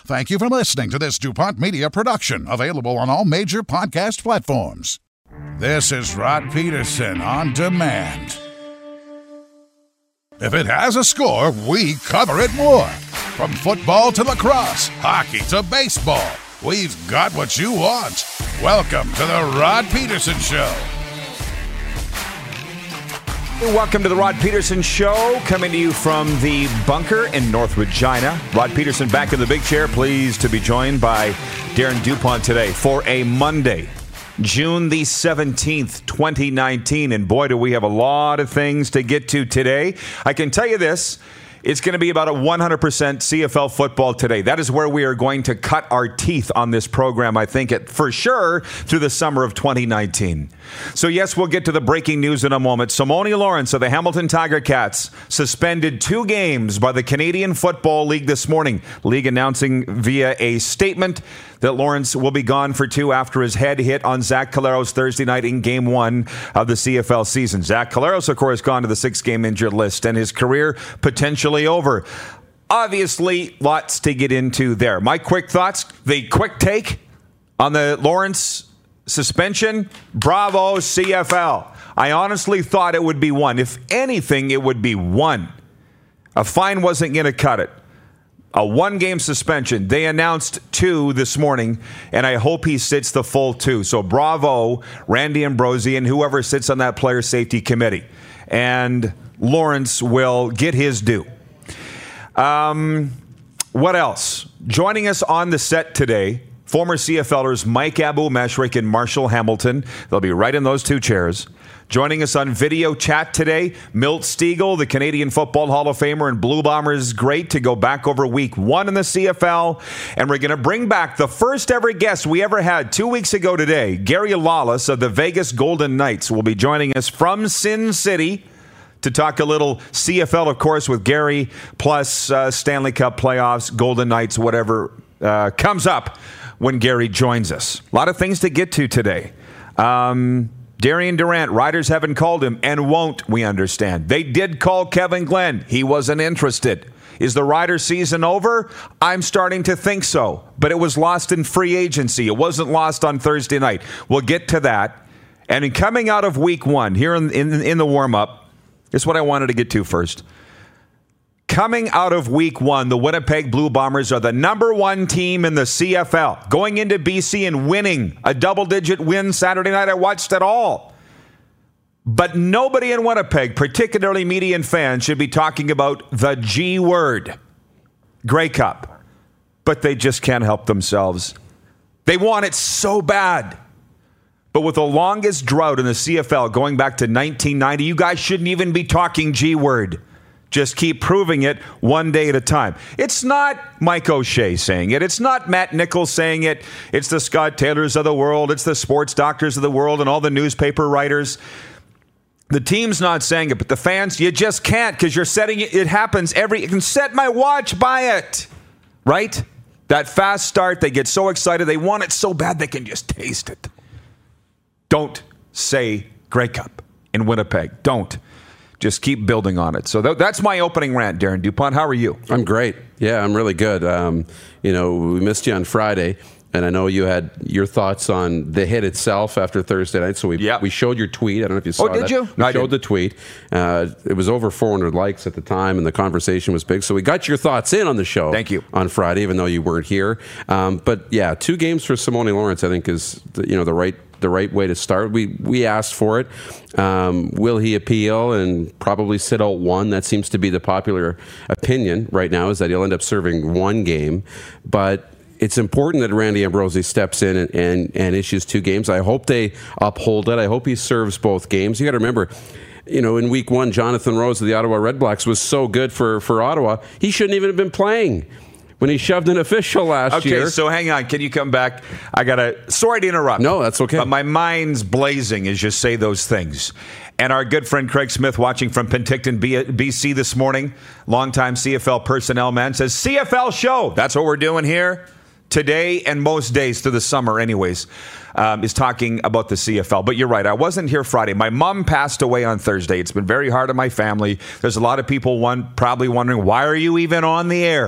Thank you for listening to this DuPont Media production, available on all major podcast platforms. This is Rod Peterson on demand. If it has a score, we cover it more. From football to lacrosse, hockey to baseball, we've got what you want. Welcome to the Rod Peterson Show. Welcome to the Rod Peterson Show, coming to you from the bunker in North Regina. Rod Peterson back in the big chair, pleased to be joined by Darren DuPont today for a Monday, June the 17th, 2019. And boy, do we have a lot of things to get to today. I can tell you this. It's going to be about a 100% CFL football today. That is where we are going to cut our teeth on this program, I think, for sure, through the summer of 2019. So, yes, we'll get to the breaking news in a moment. Simone Lawrence of the Hamilton Tiger Cats suspended 2 games by the Canadian Football League this morning. League announcing via a statement that Lawrence will be gone for 2 after his head hit on Zach Collaros Thursday night in Game 1 of the CFL season. Zach Collaros, of course, gone to the 6-game injured list, and his career potentially over. Obviously, lots to get into there. My quick thoughts, the quick take on the Lawrence suspension. Bravo, CFL. I honestly thought it would be 1. If anything, it would be 1. A fine wasn't going to cut it. A 1-game suspension. They announced 2 this morning, and I hope he sits the full 2. So bravo, Randy Ambrosie, and whoever sits on that player safety committee. And Lawrence will get his due. What else? Joining us on the set today, former CFLers Mike Abu-Meshrik and Marshall Hamilton. They'll be right in those 2 chairs. Joining us on video chat today, Milt Stegall, the Canadian Football Hall of Famer and Blue Bombers great, to go back over week 1 in the CFL. And we're going to bring back the first ever guest we ever had 2 weeks ago today. Gary Lawless of the Vegas Golden Knights will be joining us from Sin City to talk a little CFL, of course, with Gary, plus Stanley Cup playoffs, Golden Knights, whatever comes up when Gary joins us. A lot of things to get to today. Darian Durant, Riders haven't called him and won't, we understand. They did call Kevin Glenn. He wasn't interested. Is the Riders season over? I'm starting to think so. But it was lost in free agency. It wasn't lost on Thursday night. We'll get to that. And in coming out of week 1, here in the warm-up, this is what I wanted to get to first. Coming out of week 1, the Winnipeg Blue Bombers are the number 1 team in the CFL. Going into BC and winning a double-digit win Saturday night, I watched it all. But nobody in Winnipeg, particularly media and fans, should be talking about the G word, Grey Cup. But they just can't help themselves. They want it so bad. But with the longest drought in the CFL going back to 1990, you guys shouldn't even be talking G word. Just keep proving it one day at a time. It's not Mike O'Shea saying it. It's not Matt Nichols saying it. It's the Scott Taylors of the world. It's the sports doctors of the world and all the newspaper writers. The team's not saying it, but the fans, you just can't, because you're setting it. It happens you can set my watch by it, right? That fast start, they get so excited. They want it so bad they can just taste it. Don't say Grey Cup in Winnipeg. Don't. Just keep building on it. So that's my opening rant, Darren DuPont. How are you? I'm great. Yeah, I'm really good. We missed you on Friday, and I know you had your thoughts on the hit itself after Thursday night. So we showed your tweet. I don't know if you saw that. Oh, did you? No, I showed the tweet. It was over 400 likes at the time, and the conversation was big. So we got your thoughts in on the show. Thank you. On Friday, even though you weren't here. But yeah, 2 games for Simone Lawrence, I think, is the right way to start. We asked for it. Will he appeal and probably sit out 1? That seems to be the popular opinion right now, is that he'll end up serving 1 game. But it's important that Randy Ambrosie steps in and issues 2 games. I hope they uphold it. I hope he serves both games. You got to remember, in week 1, Jonathan Rose of the Ottawa Redblacks was so good for Ottawa, he shouldn't even have been playing when he shoved an official last year. Okay, so hang on. Can you come back? Sorry to interrupt. No, that's okay. But my mind's blazing as you say those things. And our good friend Craig Smith, watching from Penticton, BC this morning, longtime CFL personnel man, says, CFL show. That's what we're doing here today and most days through the summer anyways, is talking about the CFL. But you're right, I wasn't here Friday. My mom passed away on Thursday. It's been very hard on my family. There's a lot of people probably wondering, why are you even on the air?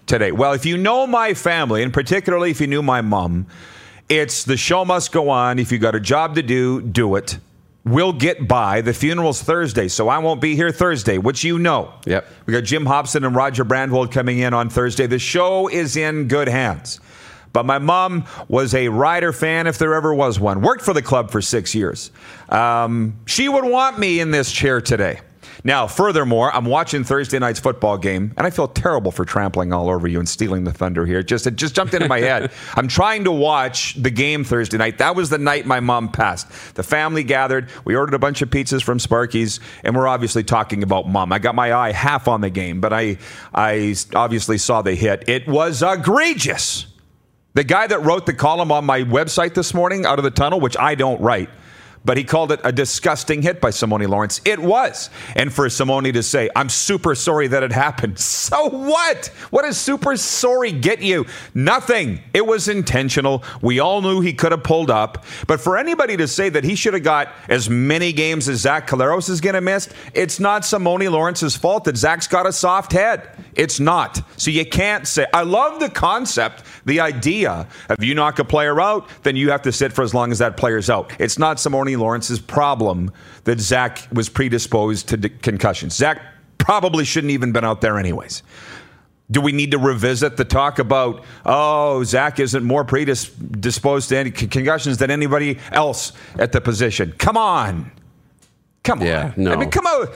today? Well, if you know my family, and particularly if you knew my mom, it's the show must go on. If you got a job to do, do it. We'll get by. The funeral's Thursday, so I won't be here Thursday, which you know. Yep. We got Jim Hobson and Roger Brandvold coming in on Thursday. The show is in good hands. But my mom was a Rider fan, if there ever was one. Worked for the club for 6 years. She would want me in this chair today. Now, furthermore, I'm watching Thursday night's football game, and I feel terrible for trampling all over you and stealing the thunder here. It just jumped into my head. I'm trying to watch the game Thursday night. That was the night my mom passed. The family gathered. We ordered a bunch of pizzas from Sparky's, and we're obviously talking about mom. I got my eye half on the game, but I obviously saw the hit. It was egregious. The guy that wrote the column on my website this morning, Out of the Tunnel, which I don't write, but he called it a disgusting hit by Simone Lawrence. It was. And for Simone to say, I'm super sorry that it happened. So what? What does super sorry get you? Nothing. It was intentional. We all knew he could have pulled up. But for anybody to say that he should have got as many games as Zach Collaros is going to miss, it's not Simone Lawrence's fault that Zach's got a soft head. It's not. So you can't say, I love the concept, the idea of you knock a player out, then you have to sit for as long as that player's out. It's not Simone Lawrence's problem that Zach was predisposed to concussions. Zach probably shouldn't even been out there anyways. Do we need to revisit the talk about, Zach isn't more predisposed to any concussions than anybody else at the position? Come on. Yeah, no. I mean, come on.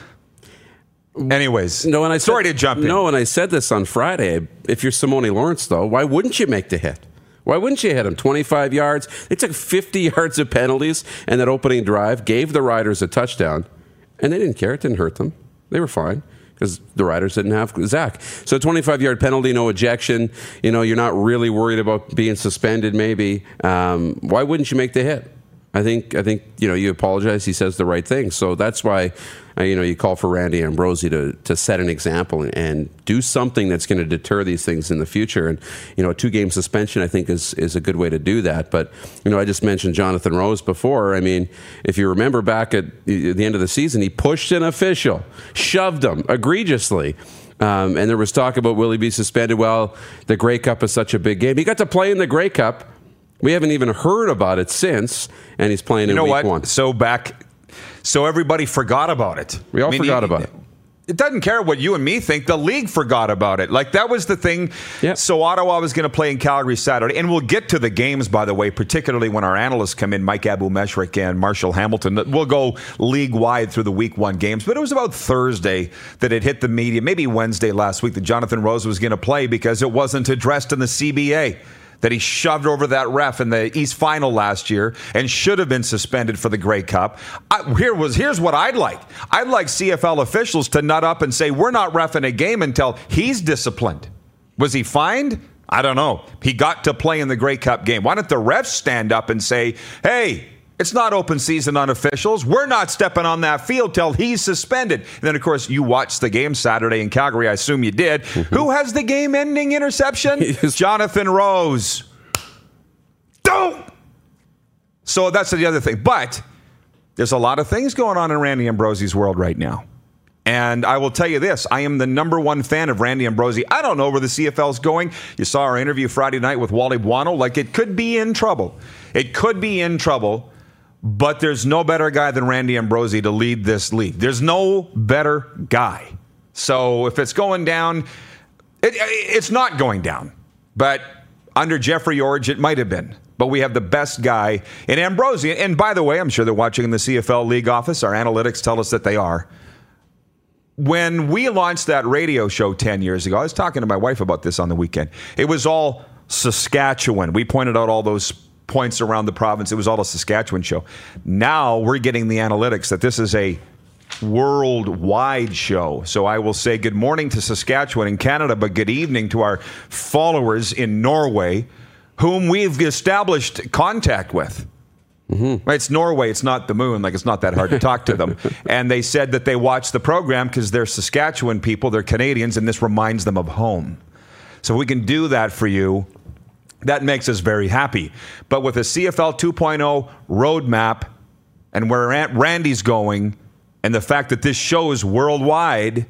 Anyways, sorry to jump in. No, and I said this on Friday. If you're Simone Lawrence, though, why wouldn't you make the hit? Why wouldn't you hit him? 25 yards. They took 50 yards of penalties, and that opening drive gave the Riders a touchdown, and they didn't care. It didn't hurt them. They were fine because the Riders didn't have Zach. So 25-yard penalty, no ejection. You're not really worried about being suspended maybe. Why wouldn't you make the hit? I think you apologize. He says the right thing. So that's why you call for Randy Ambrosie to set an example and do something that's going to deter these things in the future. And a 2-game suspension I think is a good way to do that. But I just mentioned Jonathan Rose before. I mean, if you remember back at the end of the season, he pushed an official, shoved him egregiously. And there was talk about will he be suspended? Well, the Grey Cup is such a big game. He got to play in the Grey Cup. We haven't even heard about it since, and he's playing in week 1. So everybody forgot about it. We all forgot about it. It doesn't care what you and me think. The league forgot about it. Like, that was the thing. Yep. So Ottawa was going to play in Calgary Saturday. And we'll get to the games, by the way, particularly when our analysts come in, Mike Abu-Meshrik and Marshall Hamilton. We'll go league-wide through the Week 1 games. But it was about Thursday that it hit the media, maybe Wednesday last week, that Jonathan Rose was going to play because it wasn't addressed in the CBA. That he shoved over that ref in the East Final last year and should have been suspended for the Grey Cup. Here's what I'd like. I'd like CFL officials to nut up and say, we're not reffing a game until he's disciplined. Was he fined? I don't know. He got to play in the Grey Cup game. Why don't the refs stand up and say, hey, it's not open season on officials. We're not stepping on that field till he's suspended. And then, of course, you watched the game Saturday in Calgary. I assume you did. Mm-hmm. Who has the game-ending interception? Jonathan Rose. Don't! So that's the other thing. But there's a lot of things going on in Randy Ambrosie's world right now. And I will tell you this, I am the number one fan of Randy Ambrosie. I don't know where the CFL's going. You saw our interview Friday night with Wally Buono. Like, it could be in trouble. It could be in trouble. But there's no better guy than Randy Ambrosie to lead this league. There's no better guy. So if it's going down, it's not going down. But under Jeffrey Orge, it might have been. But we have the best guy in Ambrosie. And by the way, I'm sure they're watching in the CFL League office. Our analytics tell us that they are. When we launched that radio show 10 years ago, I was talking to my wife about this on the weekend. It was all Saskatchewan. We pointed out all those points around the province. It was all a Saskatchewan show. Now we're getting the analytics that this is a worldwide show. So I will say good morning to Saskatchewan in Canada, but good evening to our followers in Norway, whom we've established contact with. Mm-hmm. It's Norway. It's not the moon. Like, it's not that hard to talk to them. And they said that they watch the program because they're Saskatchewan people, they're Canadians, and this reminds them of home. So we can do that for you. That makes us very happy. But with a CFL 2.0 roadmap and where Randy's going and the fact that this show is worldwide,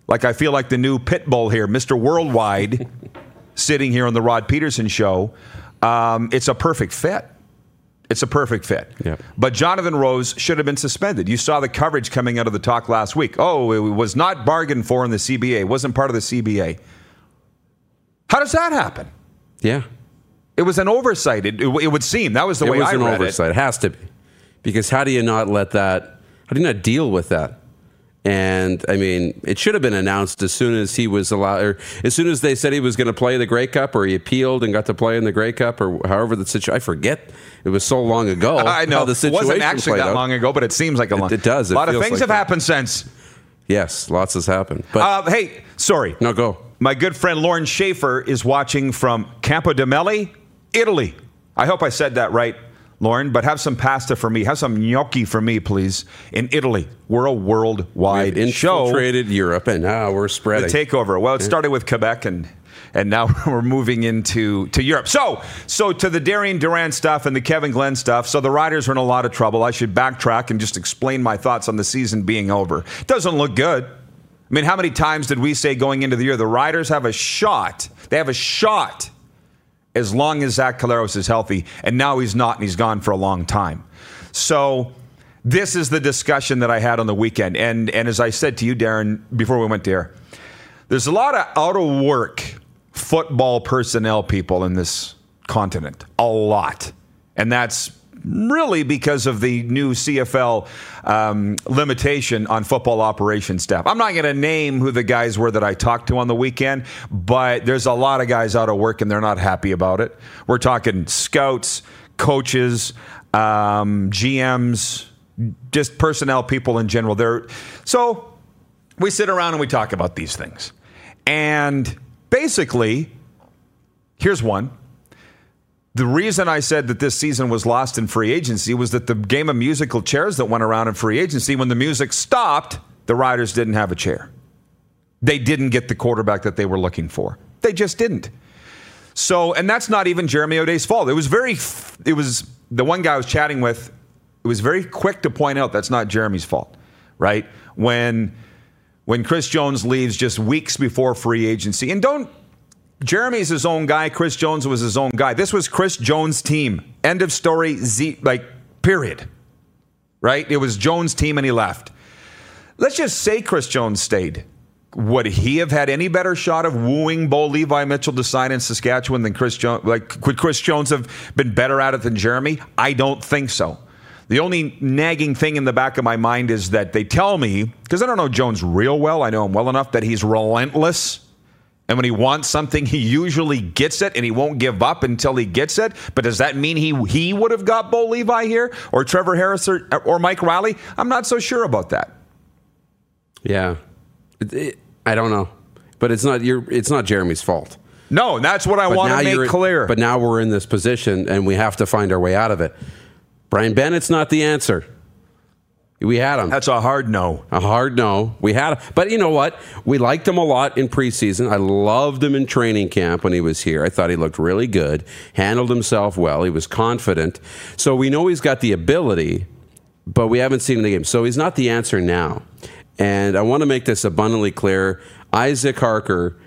like I feel like the new pit bull here, Mr. Worldwide, sitting here on the Rod Peterson Show. It's a perfect fit. It's a perfect fit. Yep. But Jonathan Rose should have been suspended. You saw the coverage coming out of the talk last week. Oh, it was not bargained for in the CBA. It wasn't part of the CBA. How does that happen? Yeah. It was an oversight. It would seem. That was the way I read it. It was an oversight. It has to be. Because how do you not deal with that? And, I mean, it should have been announced as soon as he was allowed, or as soon as they said he was going to play the Grey Cup, or he appealed and got to play in the Grey Cup, or however the situation. I forget. It was so long ago. I know. The situation it wasn't actually that long ago, but it seems like a long. It does. A lot of things have happened since. Yes, lots has happened. But hey, sorry. No, go. My good friend Lauren Schaefer is watching from Campo de' Meli, Italy. I hope I said that right, Lauren, but have some pasta for me. Have some gnocchi for me, please, in Italy. We're a worldwide show. We've infiltrated Europe, and now we're spreading. The takeover. Well, it started with Quebec, and now we're moving into Europe. So to the Darian Durant stuff and the Kevin Glenn stuff, so the Riders are in a lot of trouble. I should backtrack and just explain my thoughts on the season being over. It doesn't look good. I mean, how many times did we say going into the year, the Riders have a shot? They have a shot as long as Zach Collaros is healthy, and now he's not, and he's gone for a long time. So this is the discussion that I had on the weekend. And as I said to you, Darren, before we went there, there's a lot of out-of-work football personnel people in this continent. A lot. And that's really because of the new CFL limitation on football operations staff. I'm not going to name who the guys were that I talked to on the weekend, but there's a lot of guys out of work and they're not happy about it. We're talking scouts, coaches, GMs, just personnel people in general. So we sit around and we talk about these things. And basically, here's one. The reason I said that this season was lost in free agency was that the game of musical chairs that went around in free agency, when the music stopped, the Riders didn't have a chair. They didn't get the quarterback that they were looking for. They just didn't. So, and that's not even Jeremy O'Day's fault. It was the one guy I was chatting with, it was very quick to point out that's not Jeremy's fault, right? When Chris Jones leaves just weeks before free agency, and Jeremy's his own guy. Chris Jones was his own guy. This was Chris Jones' team. End of story. Period. Right? It was Jones' team and he left. Let's just say Chris Jones stayed. Would he have had any better shot of wooing Bo Levi Mitchell to sign in Saskatchewan than Chris Jones? Could Chris Jones have been better at it than Jeremy? I don't think so. The only nagging thing in the back of my mind is that they tell me, because I don't know Jones real well, I know him well enough, that he's relentless. And when he wants something, he usually gets it, and he won't give up until he gets it. But does that mean he would have got Bo Levi here, or Trevor Harris, or Mike Riley? I'm not so sure about that. Yeah, I don't know, but it's not Jeremy's fault. No, that's what I want to make clear. But now we're in this position, and we have to find our way out of it. Brian Bennett's not the answer. We had him. That's a hard no. A hard no. We had him. But you know what? We liked him a lot in preseason. I loved him in training camp when he was here. I thought he looked really good, handled himself well. He was confident. So we know he's got the ability, but we haven't seen him in the game. So he's not the answer now. And I want to make this abundantly clear. Isaac Harker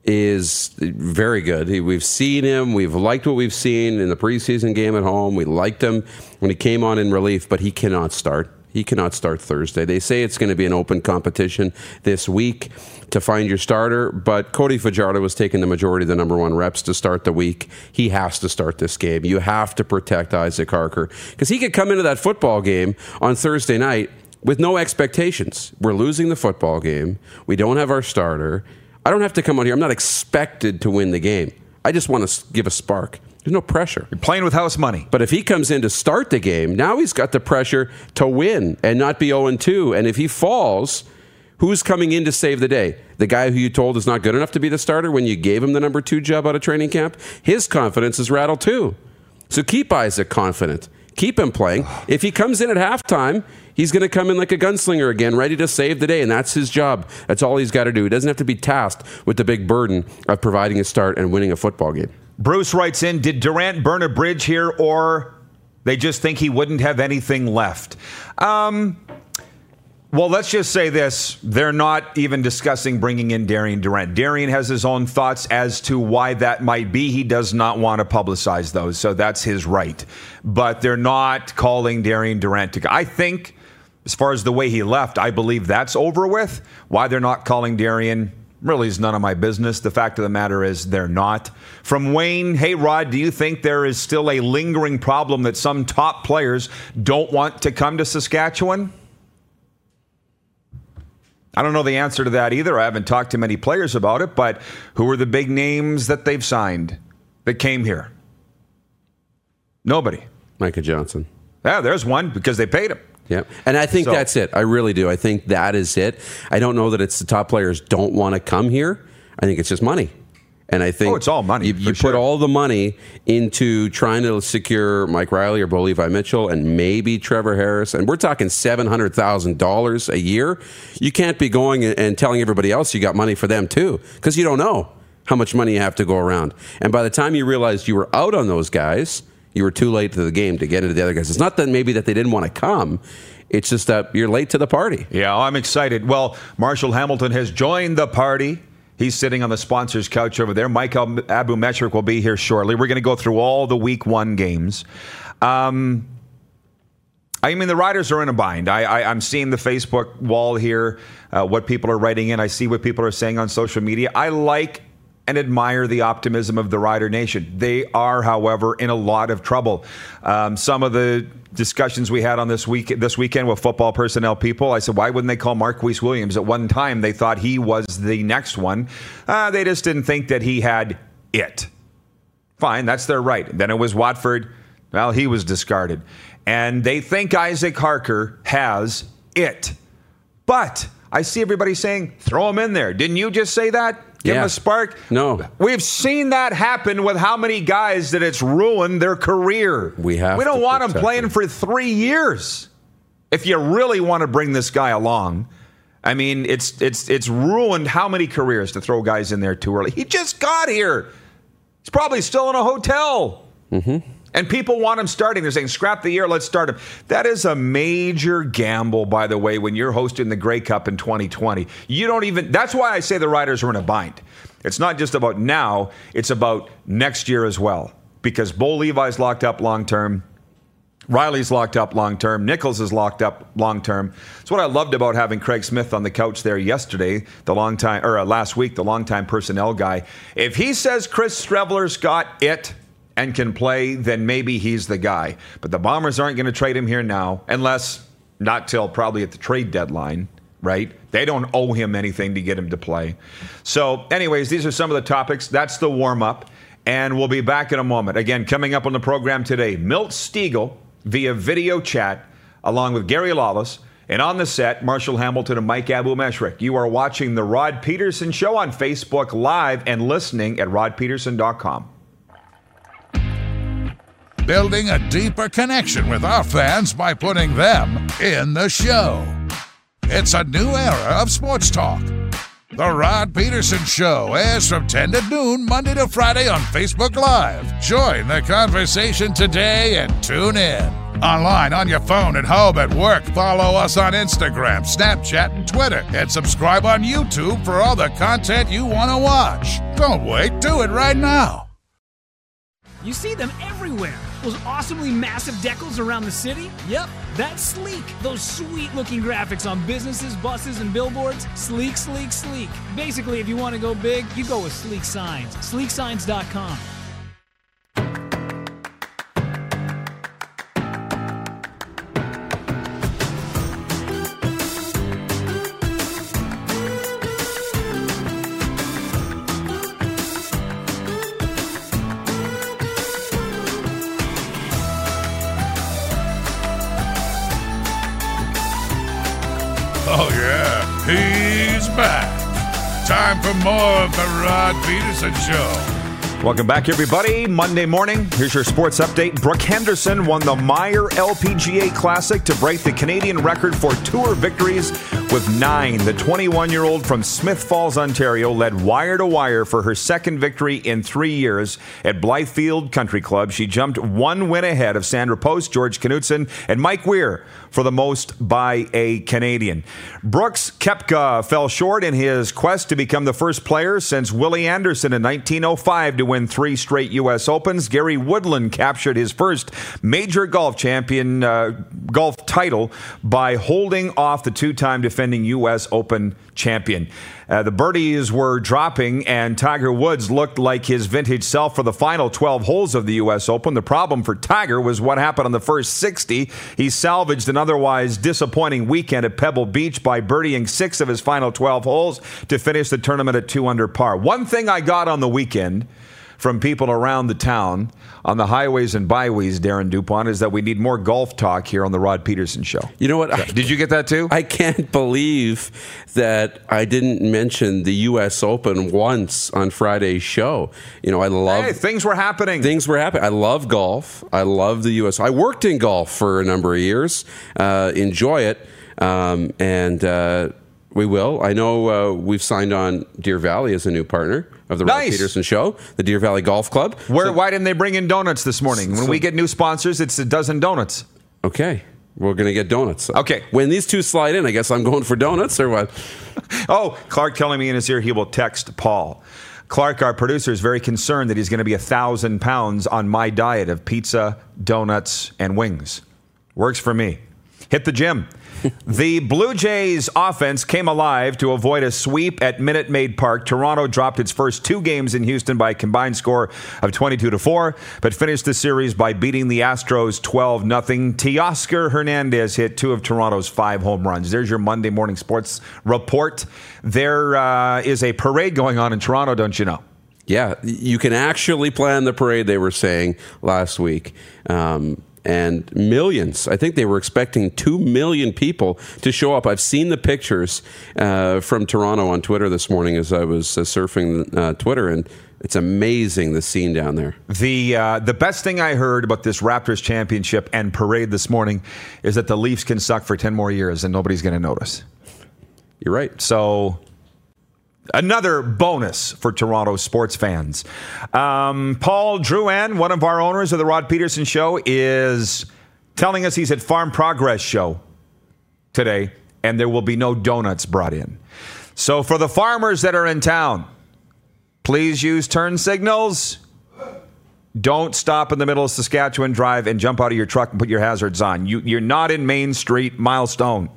is very good. We've seen him. We've liked what we've seen in the preseason game at home. We liked him when he came on in relief, but he cannot start. He cannot start Thursday. They say it's going to be an open competition this week to find your starter, but Cody Fajardo was taking the majority of the number one reps to start the week. He has to start this game. You have to protect Isaac Harker because he could come into that football game on Thursday night with no expectations. We're losing the football game. We don't have our starter. I don't have to come on here. I'm not expected to win the game. I just want to give a spark. There's no pressure. You're playing with house money. But if he comes in to start the game, now he's got the pressure to win and not be 0-2. And if he falls, who's coming in to save the day? The guy who you told is not good enough to be the starter when you gave him the number 2 job out of training camp? His confidence is rattled too. So keep Isaac confident. Keep him playing. If he comes in at halftime, he's going to come in like a gunslinger again, ready to save the day, and that's his job. That's all he's got to do. He doesn't have to be tasked with the big burden of providing a start and winning a football game. Bruce writes in, did Durant burn a bridge here, or they just think he wouldn't have anything left? Well, Well, let's just say this. They're not even discussing bringing in Darian Durant. Darian has his own thoughts as to why that might be. He does not want to publicize those, so that's his right. But they're not calling Darian Durant to go. I think, as far as the way he left, I believe that's over with. Why they're not calling Darian really is none of my business. The fact of the matter is they're not. From Wayne, hey, Rod, do you think there is still a lingering problem that some top players don't want to come to Saskatchewan? I don't know the answer to that either. I haven't talked to many players about it, but who are the big names that they've signed that came here? Nobody. Micah Johnson. Yeah, there's one because they paid him. Yeah, and I think that's it. I really do. I think that is it. I don't know that it's the top players don't want to come here. I think it's just money. And I think it's all money. You put all the money into trying to secure Mike Riley or Bo Levi Mitchell and maybe Trevor Harris, and we're talking $700,000 a year. You can't be going and telling everybody else you got money for them too, because you don't know how much money you have to go around. And by the time you realized you were out on those guys, you were too late to the game to get into the other guys. It's not that maybe that they didn't want to come. It's just that you're late to the party. Yeah, I'm excited. Well, Marshall Hamilton has joined the party. He's sitting on the sponsor's couch over there. Mike Abu-Meshrik will be here shortly. We're going to go through all the Week 1 games. I mean, the Riders are in a bind. I'm seeing the Facebook wall here, what people are writing in. I see what people are saying on social media. I like and admire the optimism of the Rider Nation. They are, however, in a lot of trouble. Some of the discussions we had on this weekend with football personnel people, I said, why wouldn't they call Marquise Williams? At one time, they thought he was the next one. They just didn't think that he had it. Fine, that's their right. Then it was Watford. Well, he was discarded. And they think Isaac Harker has it. But I see everybody saying, throw him in there. Didn't you just say that? Give him a spark? No. We've seen that happen with how many guys that it's ruined their career. We don't want them playing for 3 years. If you really want to bring this guy along, I mean, it's ruined how many careers to throw guys in there too early. He just got here. He's probably still in a hotel. Mm-hmm. And people want him starting. They're saying, scrap the year, let's start him. That is a major gamble, by the way, when you're hosting the Grey Cup in 2020. That's why I say the Riders are in a bind. It's not just about now, it's about next year as well. Because Bo Levi's locked up long-term. Riley's locked up long-term. Nichols is locked up long-term. It's what I loved about having Craig Smith on the couch there yesterday, last week, the longtime personnel guy. If he says Chris Streveler's got it and can play, then maybe he's the guy. But the Bombers aren't going to trade him here now, unless not till probably at the trade deadline, right? They don't owe him anything to get him to play. So anyways, these are some of the topics. That's the warm-up, and we'll be back in a moment. Again, coming up on the program today, Milt Stegall via video chat, along with Gary Lawless, and on the set, Marshall Hamilton and Mike Abu-Meshrik. You are watching The Rod Peterson Show on Facebook Live and listening at rodpeterson.com. Building a deeper connection with our fans by putting them in the show. It's a new era of sports talk. The Rod Peterson Show airs from 10 to noon, Monday to Friday on Facebook Live. Join the conversation today and tune in. Online, on your phone, at home, at work. Follow us on Instagram, Snapchat, and Twitter. And subscribe on YouTube for all the content you want to watch. Don't wait. Do it right now. You see them everywhere. Those awesomely massive decals around the city? Yep, that's Sleek. Those sweet-looking graphics on businesses, buses, and billboards. Sleek, sleek, sleek. Basically, if you want to go big, you go with Sleek Signs. SleekSigns.com. Oh, yeah, he's back. Time for more of the Rod Peterson Show. Welcome back, everybody. Monday morning. Here's your sports update. Brooke Henderson won the Meijer LPGA Classic to break the Canadian record for tour victories with 9. The 21-year-old from Smith Falls, Ontario, led wire to wire for her second victory in 3 years at Blythefield Country Club. She jumped one win ahead of Sandra Post, George Knudsen, and Mike Weir for the most by a Canadian. Brooks Koepka fell short in his quest to become the first player since Willie Anderson in 1905 to win 3 straight U.S. Opens. Gary Woodland captured his first major golf title by holding off the two-time defending U.S. Open champion. The birdies were dropping, and Tiger Woods looked like his vintage self for the final 12 holes of the U.S. Open. The problem for Tiger was what happened on the first 60. He salvaged an otherwise disappointing weekend at Pebble Beach by birdieing 6 of his final 12 holes to finish the tournament at 2 under par. One thing I got on the weekend from people around the town on the highways and byways, Darren Dupont, is that we need more golf talk here on the Rod Peterson Show. You know what? Did you get that too? I can't believe that I didn't mention the U.S. Open once on Friday's show. You know, I love... Hey, things were happening. I love golf. I love the U.S. I worked in golf for a number of years. Enjoy it. We will. I know we've signed on Deer Valley as a new partner of the Rod Peterson Show, the Deer Valley Golf Club. Why didn't they bring in donuts this morning? When we get new sponsors, it's a dozen donuts. Okay. We're going to get donuts. Okay. When these two slide in, I guess I'm going for donuts or what? Oh, Clark telling me in his ear he will text Paul. Clark, our producer, is very concerned that he's going to be 1,000 pounds on my diet of pizza, donuts, and wings. Works for me. Hit the gym. The Blue Jays offense came alive to avoid a sweep at Minute Maid Park. Toronto dropped its first 2 games in Houston by a combined score of 22-4, but finished the series by beating the Astros 12-0. Teoscar Hernandez hit 2 of Toronto's 5 home runs. There's your Monday morning sports report. There is a parade going on in Toronto, don't you know? Yeah, you can actually plan the parade, they were saying last week. And millions. I think they were expecting 2 million people to show up. I've seen the pictures from Toronto on Twitter this morning as I was surfing Twitter, and it's amazing the scene down there. The best thing I heard about this Raptors championship and parade this morning is that the Leafs can suck for 10 more years and nobody's going to notice. You're right. So... another bonus for Toronto sports fans. Paul Drouin, one of our owners of the Rod Peterson Show, is telling us he's at Farm Progress Show today, and there will be no donuts brought in. So for the farmers that are in town, please use turn signals. Don't stop in the middle of Saskatchewan Drive and jump out of your truck and put your hazards on. You're not in Main Street, Milestone.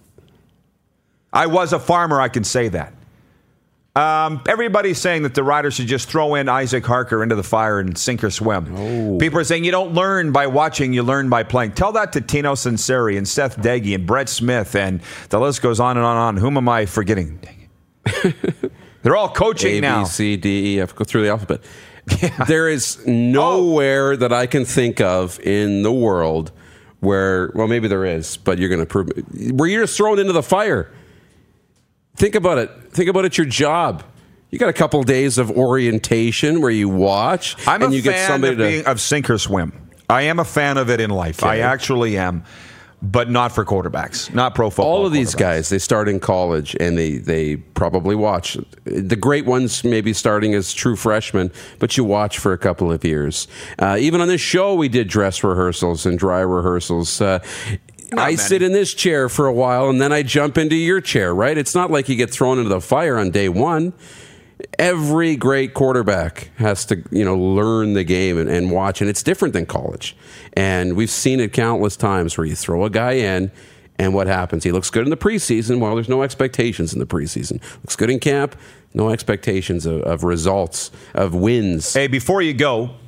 I was a farmer, I can say that. Everybody's saying that the riders should just throw in Isaac Harker into the fire and sink or swim. Oh. People are saying you don't learn by watching, you learn by playing. Tell that to Tino Sinceri and Seth Deggy and Brett Smith, and the list goes on and on and on. Whom am I forgetting? They're all coaching now. A, B, C, D, E, F. Go through the alphabet. Yeah. There is nowhere that I can think of in the world where, well, maybe there is, but you're going to prove it, where you're just thrown into the fire. Think about it. Think about it, your job. You got a couple of days of orientation where you watch and you get somebody of sink or swim. I am a fan of it in life. Okay. I actually am, but not for quarterbacks, not pro football. All of these guys, they start in college and they probably watch. The great ones maybe starting as true freshmen, but you watch for a couple of years. Even on this show, we did dress rehearsals and dry rehearsals. I sit in this chair for a while, and then I jump into your chair, right? It's not like you get thrown into the fire on day one. Every great quarterback has to, learn the game and watch, and it's different than college. And we've seen it countless times where you throw a guy in, and what happens? He looks good in the preseason. Well, there's no expectations in the preseason. Looks good in camp, no expectations of results, of wins. Hey, before you go,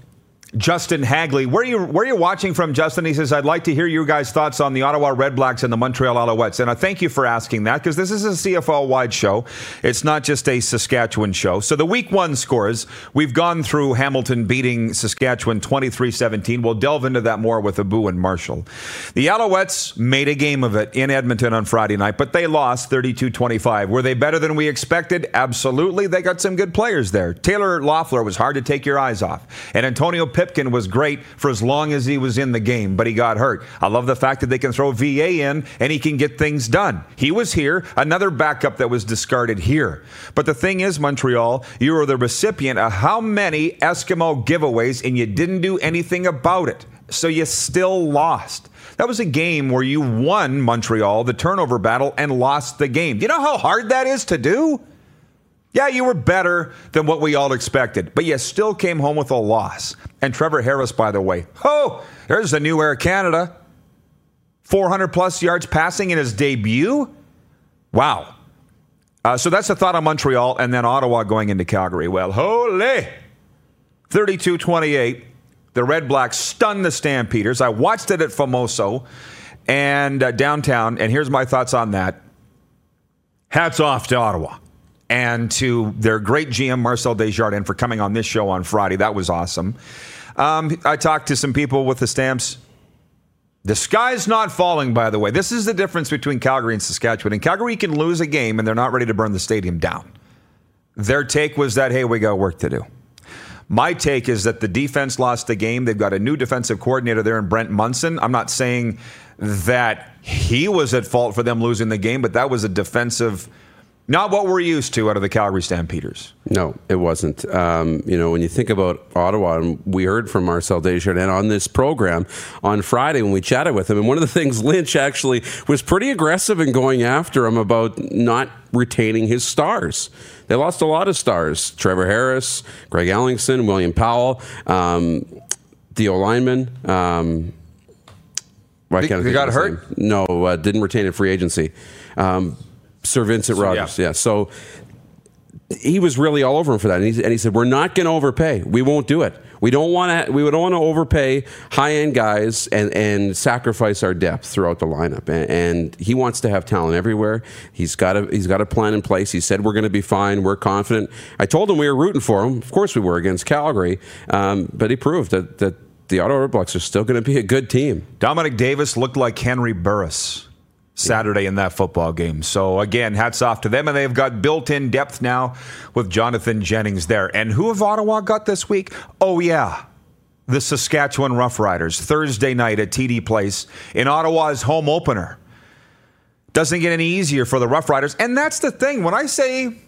Justin Hagley. Where are you watching from, Justin? He says, I'd like to hear your guys' thoughts on the Ottawa Redblacks and the Montreal Alouettes. And I thank you for asking that, because this is a CFL-wide show. It's not just a Saskatchewan show. So the Week 1 scores, we've gone through Hamilton beating Saskatchewan 23-17. We'll delve into that more with Abu and Marshall. The Alouettes made a game of it in Edmonton on Friday night, but they lost 32-25. Were they better than we expected? Absolutely. They got some good players there. Taylor Loeffler was hard to take your eyes off. And Antonio Pipkin was great for as long as he was in the game, but he got hurt. I love the fact that they can throw VA in and he can get things done. He was here, another backup that was discarded here. But the thing is, Montreal, you were the recipient of how many Eskimo giveaways, and you didn't do anything about it. So you still lost. That was a game where you won, Montreal, the turnover battle, and lost the game. Do you know how hard that is to do? Yeah, you were better than what we all expected, but you still came home with a loss. And Trevor Harris, by the way, there's the new Air Canada. 400-plus yards passing in his debut. Wow. So that's the thought on Montreal, and then Ottawa going into Calgary. Well, holy! 32-28. The Red Blacks stunned the Stampeders. I watched it at Famoso and downtown, and here's my thoughts on that. Hats off to Ottawa. And to their great GM, Marcel Desjardins, for coming on this show on Friday. That was awesome. I talked to some people with the Stamps. The sky's not falling, by the way. This is the difference between Calgary and Saskatchewan. In Calgary, you can lose a game, and they're not ready to burn the stadium down. Their take was that, hey, we got work to do. My take is that the defense lost the game. They've got a new defensive coordinator there in Brent Munson. I'm not saying that he was at fault for them losing the game, but that was a defensive... Not what we're used to out of the Calgary Stampeders. No, it wasn't. When you think about Ottawa, and we heard from Marcel Desjardins on this program on Friday when we chatted with him, and one of the things, Lynch actually was pretty aggressive in going after him about not retaining his stars. They lost a lot of stars. Trevor Harris, Greg Ellingson, William Powell, the O-lineman. He got hurt? No, didn't retain a free agency. Sir Vincent Rogers, yeah. So he was really all over him for that, and he said, "We're not going to overpay. We won't do it. We don't want to overpay high-end guys and sacrifice our depth throughout the lineup. And he wants to have talent everywhere. He's got a plan in place. He said we're going to be fine. We're confident. I told him we were rooting for him. Of course we were against Calgary, but he proved that the Ottawa Redblacks are still going to be a good team. Dominic Davis looked like Henry Burris Saturday in that football game. So again, hats off to them, and they've got built-in depth now with Jonathan Jennings there. And who have Ottawa got this week? Oh yeah, the Saskatchewan Roughriders, Thursday night at TD Place in Ottawa's home opener. Doesn't get any easier for the Roughriders, and that's the thing. When I say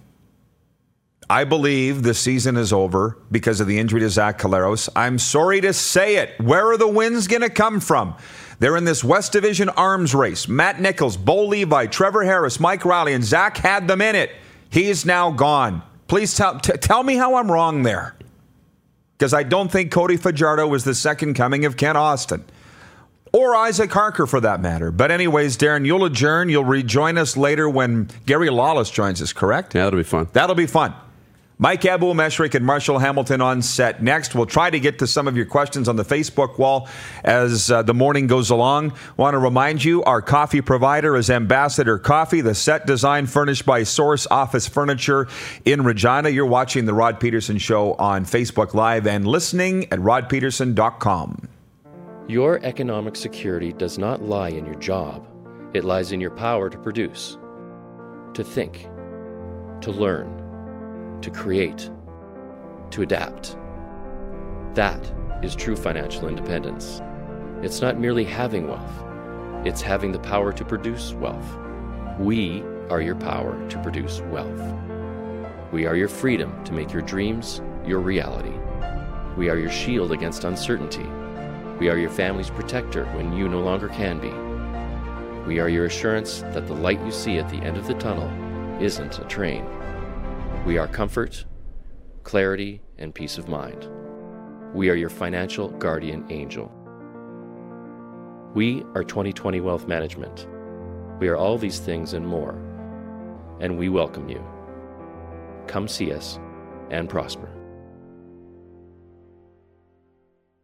I believe the season is over because of the injury to Zach Collaros, I'm sorry to say it. Where are the wins going to come from? They're in this West Division arms race. Matt Nichols, Bo Levi, Trevor Harris, Mike Riley, and Zach had them in it. He's now gone. Please tell me how I'm wrong there. Because I don't think Cody Fajardo was the second coming of Ken Austin. Or Isaac Harker, for that matter. But anyways, Darren, you'll adjourn. You'll rejoin us later when Gary Lawless joins us, correct? Yeah, that'll be fun. That'll be fun. Mike Abu-Meshrik and Marshall Hamilton on set next. We'll try to get to some of your questions on the Facebook wall as the morning goes along. Want to remind you, our coffee provider is Ambassador Coffee, the set design furnished by Source Office Furniture in Regina. You're watching The Rod Peterson Show on Facebook Live and listening at rodpeterson.com. Your economic security does not lie in your job. It lies in your power to produce, to think, to learn, to create, to adapt. That is true financial independence. It's not merely having wealth, it's having the power to produce wealth. We are your power to produce wealth. We are your freedom to make your dreams your reality. We are your shield against uncertainty. We are your family's protector when you no longer can be. We are your assurance that the light you see at the end of the tunnel isn't a train. We are comfort, clarity, and peace of mind. We are your financial guardian angel. We are 2020 Wealth Management. We are all these things and more, and we welcome you. Come see us and prosper.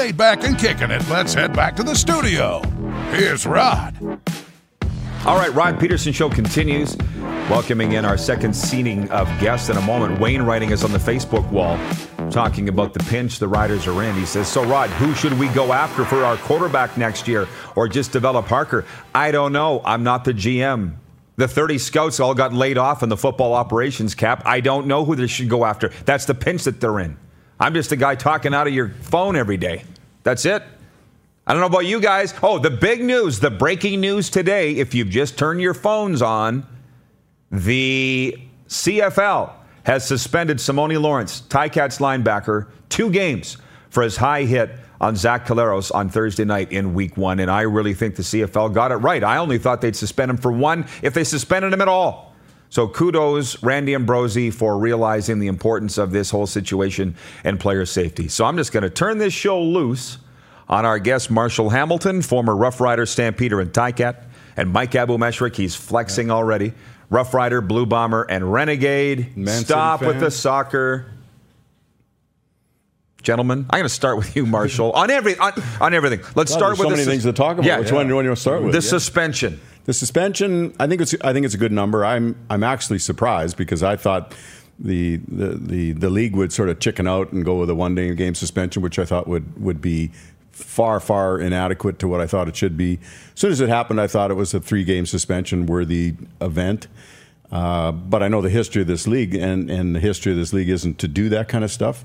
laid back and kicking it, let's head back to the studio. Here's Rod. All right, Rod Peterson Show continues. Welcoming in our second seating of guests in a moment. Wayne writing us on the Facebook wall, talking about the pinch the Riders are in. He says, so Rod, who should we go after for our quarterback next year, or just develop Harker? I don't know. I'm not the GM. The 30 scouts all got laid off in the football operations cap. I don't know who they should go after. That's the pinch that they're in. I'm just a guy talking out of your phone every day. That's it. I don't know about you guys. Oh, the big news, the breaking news today, if you've just turned your phones on, the CFL has suspended Simone Lawrence, Ticats linebacker, 2 games for his high hit on Zach Collaros on Thursday night in Week 1. And I really think the CFL got it right. I only thought they'd suspend him for 1 if they suspended him at all. So kudos, Randy Ambrosie, for realizing the importance of this whole situation and player safety. So I'm just going to turn this show loose on our guest, Marshall Hamilton, former Rough Rider, Stampeder, and Ticat, and Mike Abu-Meshrik. He's flexing already. Rough Rider, Blue Bomber, and Renegade. Man Stop City with fan. the soccer. Gentlemen, I'm going to start with you, Marshall, on everything. Let's start with so many things to talk about. Yeah, Which one do you want to start with? The suspension. The suspension, I think it's a good number. I'm actually surprised because I thought the league would sort of chicken out and go with a 1 game suspension, which I thought would be far inadequate to what I thought it should be. As soon as it happened, I thought it was a 3-game suspension worthy event. But I know the history of this league, and the history of this league isn't to do that kind of stuff.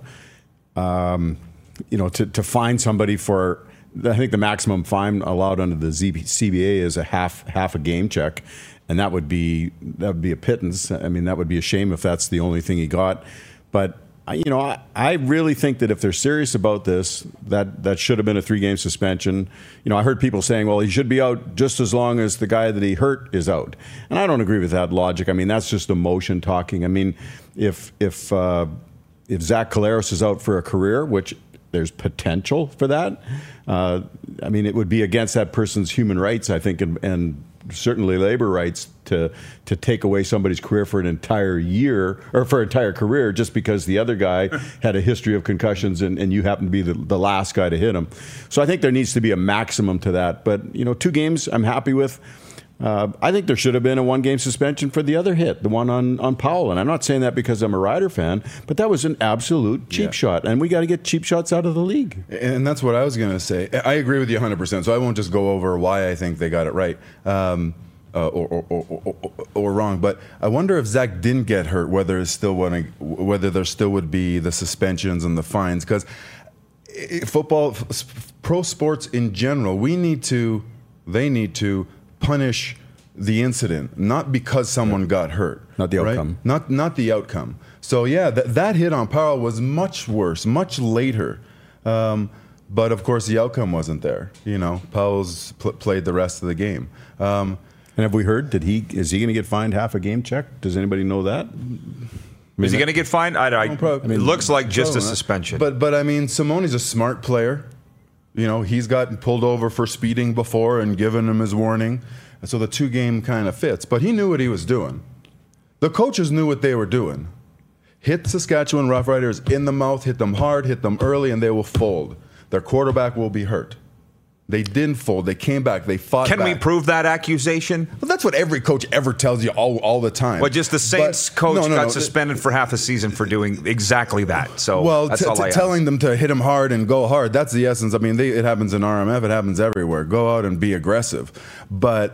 To fine somebody for, I think the maximum fine allowed under the CBA is a half a game check, and that would be a pittance. I mean, that would be a shame if that's the only thing he got. But I really think that if they're serious about this, that should have been a 3-game suspension. I heard people saying, well, he should be out just as long as the guy that he hurt is out. And I don't agree with that logic. I mean, that's just emotion talking. I mean, if Zach Collaros is out for a career, which there's potential for that, I mean, it would be against that person's human rights, I think, and certainly labor rights to take away somebody's career for an entire year or for an entire career just because the other guy had a history of concussions and you happen to be the last guy to hit him. So I think there needs to be a maximum to that. But 2 games I'm happy with. I think there should have been a 1-game suspension for the other hit, the one on Powell. And I'm not saying that because I'm a Rider fan, but that was an absolute cheap shot. And we got to get cheap shots out of the league. And that's what I was going to say. I agree with you 100%. So I won't just go over why I think they got it right or wrong. But I wonder if Zach didn't get hurt, whether there still would be the suspensions and the fines. Because football, pro sports in general, they need to punish the incident, not because someone got hurt. Not the outcome. Right? Not the outcome. So, yeah, that hit on Powell was much worse, much later. But, of course, the outcome wasn't there. Powell's played the rest of the game. And have we heard, is he going to get fined half a game check? Does anybody know that? Is he going to get fined? It looks like just a suspension. But I mean, Simone's a smart player. He's gotten pulled over for speeding before and given him his warning. So the 2-game kind of fits. But he knew what he was doing. The coaches knew what they were doing. Hit Saskatchewan Roughriders in the mouth, hit them hard, hit them early, and they will fold. Their quarterback will be hurt. They didn't fold. They came back. They fought back. Can we prove that accusation? Well, that's what every coach ever tells you all the time. Well, just the Saints coach got suspended for half a season for doing exactly that. So that's all I telling them to hit him hard and go hard, that's the essence. I mean, it happens in RMF. It happens everywhere. Go out and be aggressive. But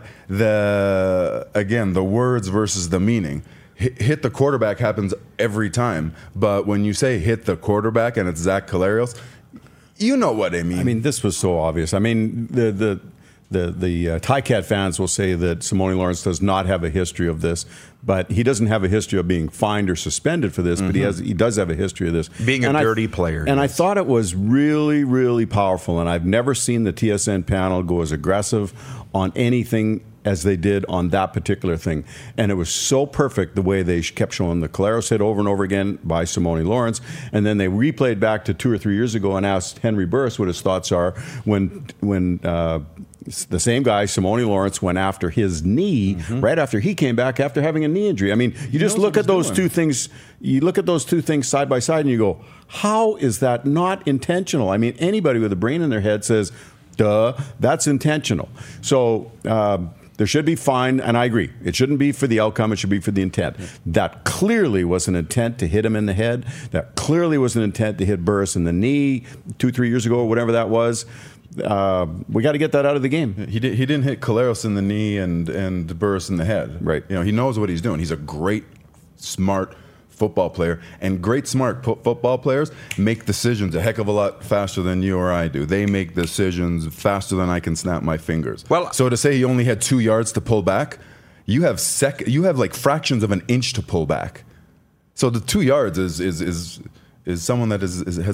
the words versus the meaning. Hit the quarterback happens every time. But when you say hit the quarterback and it's Zach Collaros, you know what I mean. I mean, this was so obvious. I mean, the Ticat fans will say that Simone Lawrence does not have a history of this, but he doesn't have a history of being fined or suspended for this, but he does have a history of this. Being a dirty player. And I thought it was really, really powerful, and I've never seen the TSN panel go as aggressive on anything as they did on that particular thing. And it was so perfect the way they kept showing the Collaros hit over and over again by Simone Lawrence. And then they replayed back to 2 or 3 years ago and asked Henry Burris what his thoughts are when the same guy, Simone Lawrence, went after his knee right after he came back after having a knee injury. I mean, you just look at those two things. You look at those two things side by side, and you go, "How is that not intentional?" I mean, anybody with a brain in their head says, "Duh, that's intentional." So. There should be fine, and I agree. It shouldn't be for the outcome. It should be for the intent. That clearly was an intent to hit him in the head. That clearly was an intent to hit Burris in the knee 2-3 years ago, or whatever that was. We got to get that out of the game. He didn't hit Collaros in the knee and Burris in the head. Right. You know, he knows what he's doing. He's a great, smart football player, and great, smart football players make decisions a heck of a lot faster than you or I do. They make decisions faster than I can snap my fingers. Well, so to say he only had 2 yards to pull back, you have like fractions of an inch to pull back. So the 2 yards is someone that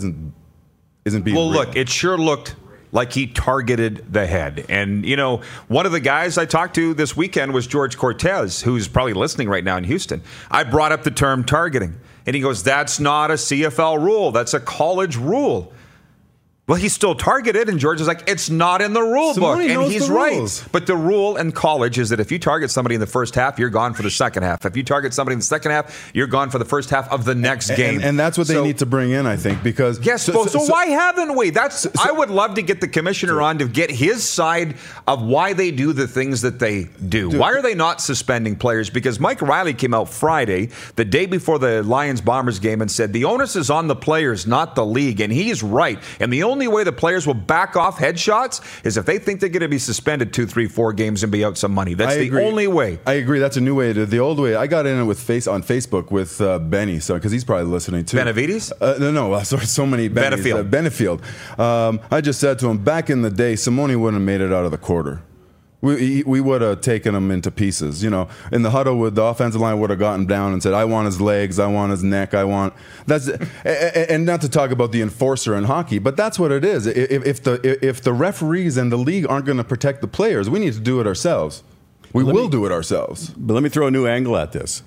isn't being. Well, real. look, it sure looked like he targeted the head. And, you know, one of the guys I talked to this weekend was George Cortez, who's probably listening right now in Houston. I brought up the term targeting, and he goes, "That's not a CFL rule. That's a college rule." Well, he's still targeted, and George is like, "It's not in the rule book," and he's right. But the rule in college is that if you target somebody in the first half, you're gone for the second half. If you target somebody in the second half, you're gone for the first half of the next game. And that's what they need to bring in, I think, because yes. So why haven't we? I would love to get the commissioner on to get his side of why they do the things that they do. Why are they not suspending players? Because Mike Riley came out Friday, the day before the Lions-Bombers game, and said the onus is on the players, not the league. And he's right. And the only way the players will back off headshots is if they think they're going to be suspended 2, 3, 4 games and be out some money. That's the only way. I agree. That's a new way. The old way. I got in it on Facebook with Benny, because he's probably listening too. Benavides? No. So many Bennies. Benefield. I just said to him, back in the day, Simone wouldn't have made it out of the quarter. We would have taken him into pieces. You know, in the huddle, the offensive line would have gotten down and said, "I want his legs, I want his neck, I want." That's and not to talk about the enforcer in hockey, but that's what it is. If the referees and the league aren't going to protect the players, we need to do it ourselves. We will do it ourselves. But let me throw a new angle at this.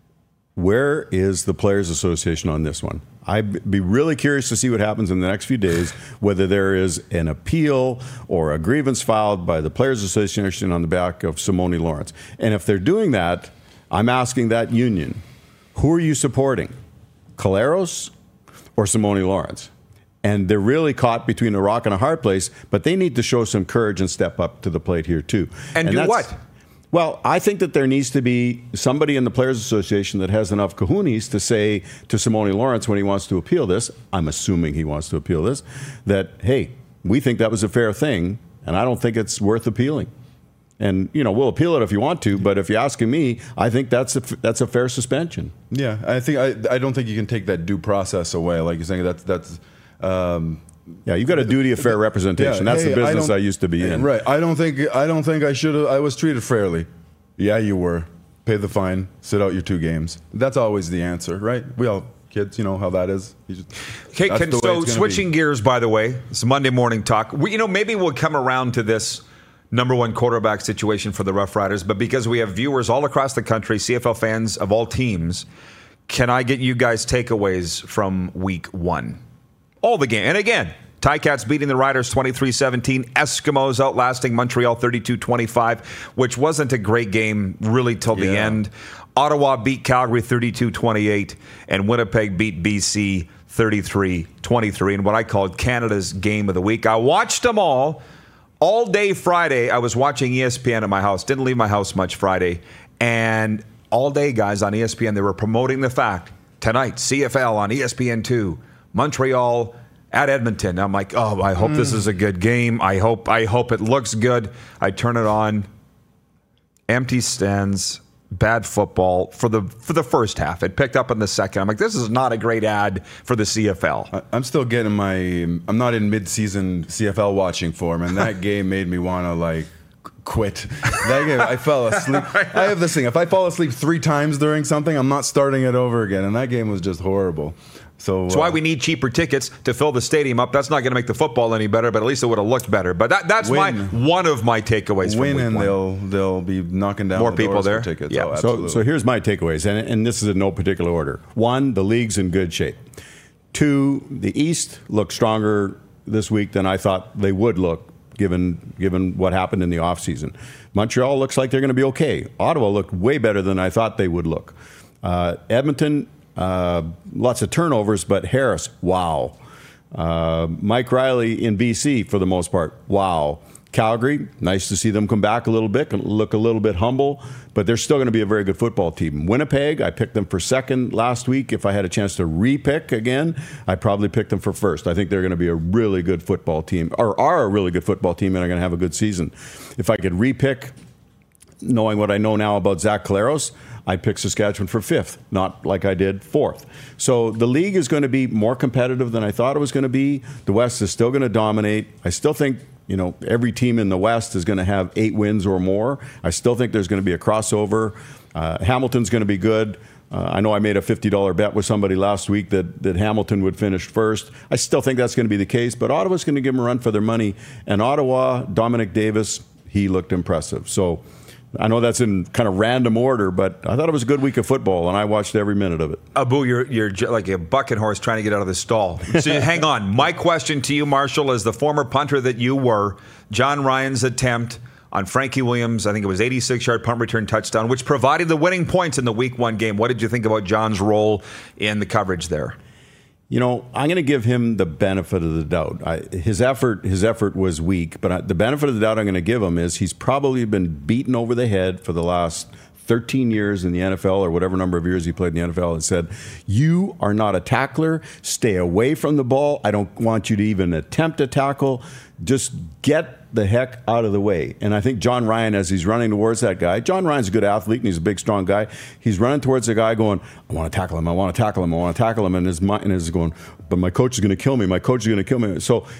Where is the Players Association on this one? I'd be really curious to see what happens in the next few days, whether there is an appeal or a grievance filed by the Players Association on the back of Simone Lawrence. And if they're doing that, I'm asking that union, who are you supporting? Collaros or Simone Lawrence? And they're really caught between a rock and a hard place, but they need to show some courage and step up to the plate here too. And do what? Well, I think that there needs to be somebody in the Players Association that has enough cojones to say to Simone Lawrence when he wants to appeal this, I'm assuming he wants to appeal this, that, hey, we think that was a fair thing, and I don't think it's worth appealing. And, you know, we'll appeal it if you want to, but if you're asking me, I think that's a fair suspension. Yeah, I don't think you can take that due process away. Like you're saying, that's yeah, you got a duty of fair representation. That's the business I used to be in. Right. I don't think I should have. I was treated fairly. Yeah, you were. Pay the fine. Sit out your 2 games. That's always the answer, right? We all kids, you know how that is. Okay, so switching gears, by the way, it's Monday morning talk. Maybe we'll come around to this number 1 quarterback situation for the Rough Riders, but because we have viewers all across the country, CFL fans of all teams, can I get you guys takeaways from week 1? All the game. And again, Ticats beating the Riders 23-17. Eskimos outlasting Montreal 32-25, which wasn't a great game really till the end. Ottawa beat Calgary 32-28, and Winnipeg beat BC 33-23 in what I called Canada's game of the week. I watched them all day Friday. I was watching ESPN at my house. Didn't leave my house much Friday. And all day, guys, on ESPN, they were promoting the fact, tonight, CFL on ESPN2. Montreal at Edmonton. I'm like, oh, I hope this is a good game. I hope it looks good. I turn it on. Empty stands, bad football for the first half. It picked up in the second. I'm like, this is not a great ad for the CFL. I'm still getting I'm not in mid-season CFL watching form, and that game made me want to quit. That game, I fell asleep. I have this thing. If I fall asleep 3 times during something, I'm not starting it over again. And that game was just horrible. So that's why we need cheaper tickets to fill the stadium up. That's not going to make the football any better, but at least it would have looked better. But that's one of my takeaways from week 1. And they'll be knocking down more people there. For tickets. Yeah. Oh, so here's my takeaways, and this is in no particular order. 1, the league's in good shape. 2, the East looked stronger this week than I thought they would look given what happened in the offseason. Montreal looks like they're going to be okay. Ottawa looked way better than I thought they would look. Edmonton, lots of turnovers, but Harris, wow. Mike Riley in BC, for the most part, wow. Calgary, nice to see them come back a little bit and look a little bit humble, but they're still going to be a very good football team. Winnipeg, I picked them for second last week. If I had a chance to re-pick again, I'd probably pick them for first. I think they're going to be a really good football team, or are a really good football team, and are going to have a good season. If I could re-pick, knowing what I know now about Zach Collaros, I'd pick Saskatchewan for fifth, not like I did fourth. So the league is going to be more competitive than I thought it was going to be. The West is still going to dominate. I still think, every team in the West is going to have 8 wins or more. I still think there's going to be a crossover. Hamilton's going to be good. I know I made a $50 bet with somebody last week that Hamilton would finish first. I still think that's going to be the case, but Ottawa's going to give them a run for their money. And Ottawa, Dominic Davis, he looked impressive. So I know that's in kind of random order, but I thought it was a good week of football, and I watched every minute of it. Abu, you're like a bucket horse trying to get out of the stall. So hang on. My question to you, Marshall, as the former punter that you were, John Ryan's attempt on Frankie Williams, I think it was 86-yard punt return touchdown, which provided the winning points in the Week 1 game. What did you think about John's role in the coverage there? I'm going to give him the benefit of the doubt. His effort was weak, but the benefit of the doubt I'm going to give him is he's probably been beaten over the head for the last 13 years in the NFL, or whatever number of years he played in the NFL, and said, you are not a tackler. Stay away from the ball. I don't want you to even attempt a tackle. Just get the heck out of the way. And I think John Ryan, as he's running towards that guy, John Ryan's a good athlete and he's a big, strong guy. He's running towards the guy going, I want to tackle him. I want to tackle him. I want to tackle him. And his mind is going, but my coach is going to kill me. My coach is going to kill me. So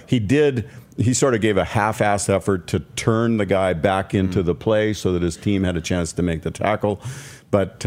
he sort of gave a half-assed effort to turn the guy back into the play so that his team had a chance to make the tackle. But,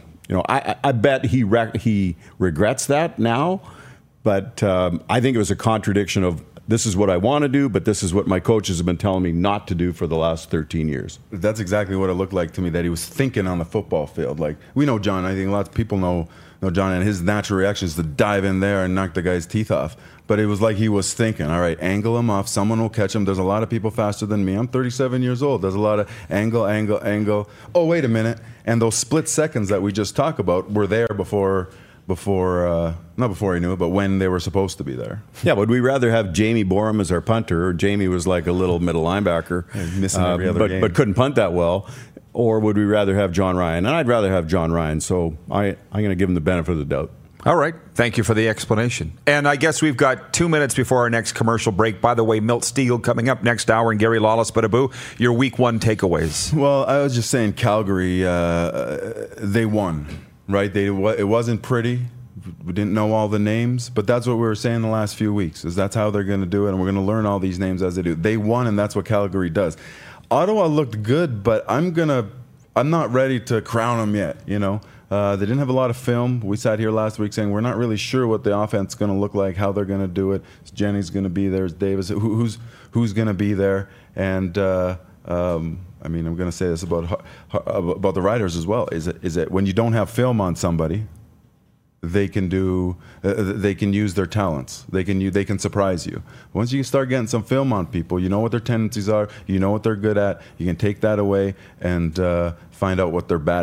I bet he regrets that now. But I think it was a contradiction of, this is what I want to do, but this is what my coaches have been telling me not to do for the last 13 years. That's exactly what it looked like to me, that he was thinking on the football field. Like, we know John. I think lots of people know John, and his natural reaction is to dive in there and knock the guy's teeth off. But it was like he was thinking, all right, angle him off. Someone will catch him. There's a lot of people faster than me. I'm 37 years old. There's a lot of angle. Oh, wait a minute. And those split seconds that we just talked about were there before not before he knew it, but when they were supposed to be there. Yeah, would we rather have Jamie Borum as our punter? Jamie was like a little middle linebacker, missing every other game, but couldn't punt that well. Or would we rather have John Ryan? And I'd rather have John Ryan, so I'm going to give him the benefit of the doubt. All right. Thank you for the explanation. And I guess we've got 2 minutes before our next commercial break. By the way, Milt Steele coming up next hour and Gary Lawless. But Abu, your Week 1 takeaways. Well, I was just saying Calgary, they won, right? It wasn't pretty. We didn't know all the names, but that's what we were saying the last few weeks, is that's how they're going to do it, and we're going to learn all these names as they do. They won, and that's what Calgary does. Ottawa looked good, but I'm not ready to crown them yet, They didn't have a lot of film. We sat here last week saying we're not really sure what the offense is going to look like, how they're going to do it. Is Jenny's going to be there? Is Davis? Who's going to be there? And I'm going to say this about the Riders as well. Is it when you don't have film on somebody, they can use their talents. They can surprise you. Once you start getting some film on people, you know what their tendencies are. You know what they're good at. You can take that away and find out what they're bad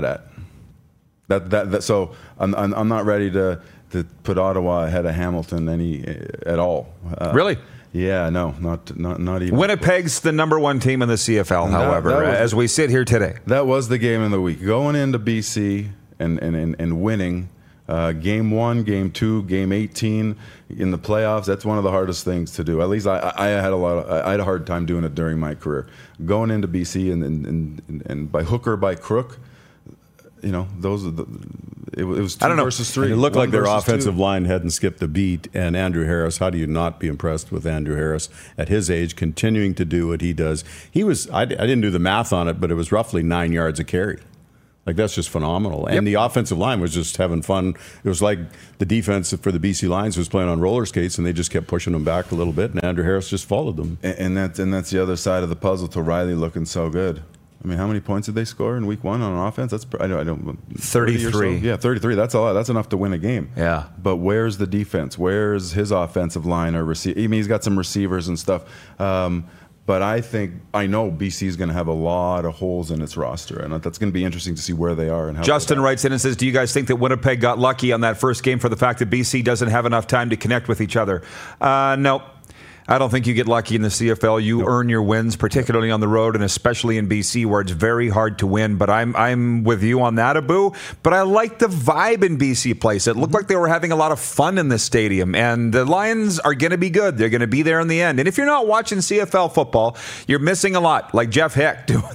at. So I'm not ready to put Ottawa ahead of Hamilton at all. Really? Yeah, no, not even. Winnipeg's the number 1 team in the CFL, however, as we sit here today. That was the game of the week. Going into BC and winning. Game 1, Game 2, Game 18 in the playoffs. That's one of the hardest things to do. At least I had a hard time doing it during my career. Going into BC and by hook or by crook, it was 2 versus 3. And it looked like their offensive line hadn't skipped a beat. And Andrew Harris, how do you not be impressed with Andrew Harris at his age, continuing to do what he does? I didn't do the math on it, but it was roughly 9 yards a carry. Like, that's just phenomenal. And the offensive line was just having fun. It was like the defense for the BC Lions was playing on roller skates, and they just kept pushing them back a little bit, and Andrew Harris just followed them. And that's the other side of the puzzle to Riley looking so good. I mean, how many points did they score in Week 1 on offense? I don't 33. So. Yeah, 33. That's a lot. That's enough to win a game. Yeah. But where's the defense? Where's his offensive line or receiver? I mean, he's got some receivers and stuff. But I know BC is going to have a lot of holes in its roster, and that's going to be interesting to see where they are and how. Justin writes in and says, do you guys think that Winnipeg got lucky on that first game for the fact that BC doesn't have enough time to connect with each other? No. I don't think you get lucky in the CFL. You earn your wins, particularly on the road and especially in BC where it's very hard to win. But I'm with you on that, Abu. But I like the vibe in BC Place. It looked like they were having a lot of fun in this stadium. And the Lions are going to be good. They're going to be there in the end. And if you're not watching CFL football, you're missing a lot, like Jeff Heck doing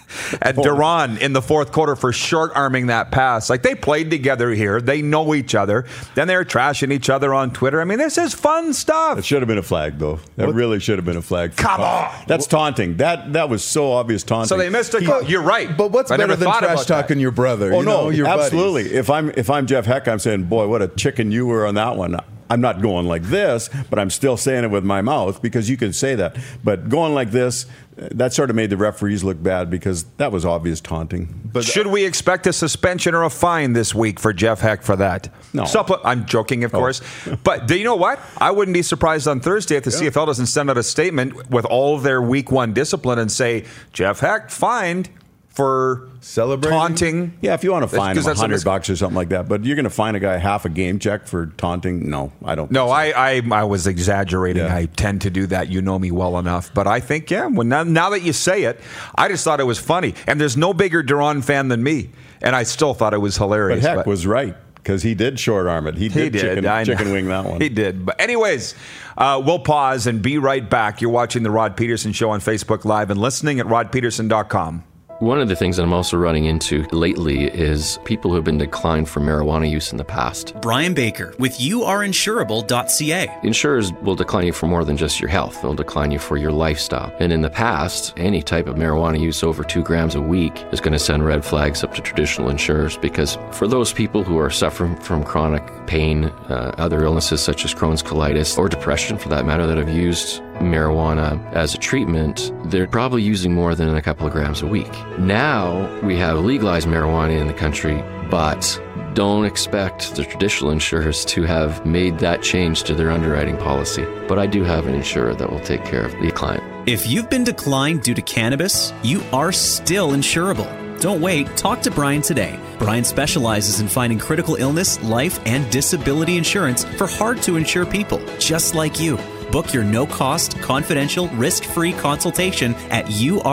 at Duran in the fourth quarter for short-arming that pass. Like, they played together here. They know each other. Then they're trashing each other on Twitter. I mean, this is fun stuff. It should have been a flag, though. That really should have been a flag. Come on. That's taunting. That was so obvious taunting. So they missed a call. You're right. But what's better than trash talking your brother? Oh, you know, no, your absolutely. buddies. If I'm Jeff Heck, I'm saying, boy, what a chicken you were on that one. I'm not going like this, but I'm still saying it with my mouth because you can say that. But going like this, that sort of made the referees look bad because that was obvious taunting. But should we expect a suspension or a fine this week for Jeff Heck for that? No. I'm joking, of course. But do you know what? I wouldn't be surprised on Thursday if the CFL doesn't send out a statement with all their week one discipline and say, Jeff Heck fined for celebrating, taunting. Yeah, if you want to fine him $100 or something like that, but you're going to fine a guy half a game check for taunting? No, I don't. No, so. I was exaggerating. Yeah. I tend to do that. You know me well enough. But I think, now that you say it, I just thought it was funny. And there's no bigger Duran fan than me. And I still thought it was hilarious. But Heck was right. Because he did short arm it. He did chicken wing that one. He did. But anyways, we'll pause and be right back. You're watching The Rod Peterson Show on Facebook Live and listening at rodpeterson.com. One of the things that I'm also running into lately is people who have been declined for marijuana use in the past. Brian Baker with youareinsurable.ca. Insurers will decline you for more than just your health. They'll decline you for your lifestyle. And in the past, any type of marijuana use over 2 grams a week is going to send red flags up to traditional insurers because for those people who are suffering from chronic pain, other illnesses such as Crohn's colitis or depression for that matter that have used marijuana as a treatment, they're probably using more than a couple of grams a week. Now we have legalized marijuana in the country, but don't expect the traditional insurers to have made that change to their underwriting policy. But I do have an insurer that will take care of the client. If you've been declined due to cannabis, you are still insurable. Don't wait. Talk to Brian today. Brian specializes in finding critical illness, life, and disability insurance for hard-to-insure people just like you. Book your no-cost, confidential, risk-free consultation at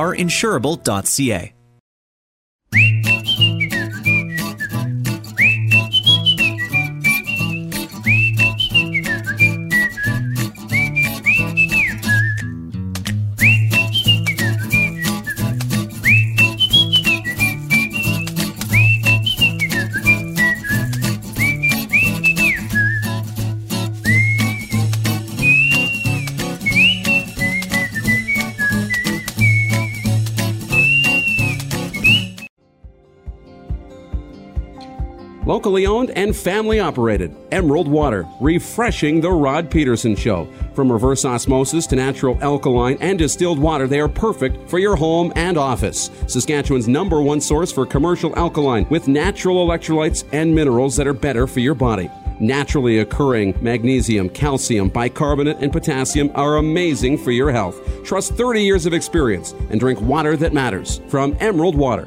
youareinsurable.ca. Locally owned and family operated. Emerald Water, refreshing the Rod Peterson Show. From reverse osmosis to natural alkaline and distilled water, they are perfect for your home and office. Saskatchewan's #1 source for commercial alkaline with natural electrolytes and minerals that are better for your body. Naturally occurring magnesium, calcium, bicarbonate, and potassium are amazing for your health. Trust 30 years of experience and drink water that matters from Emerald Water.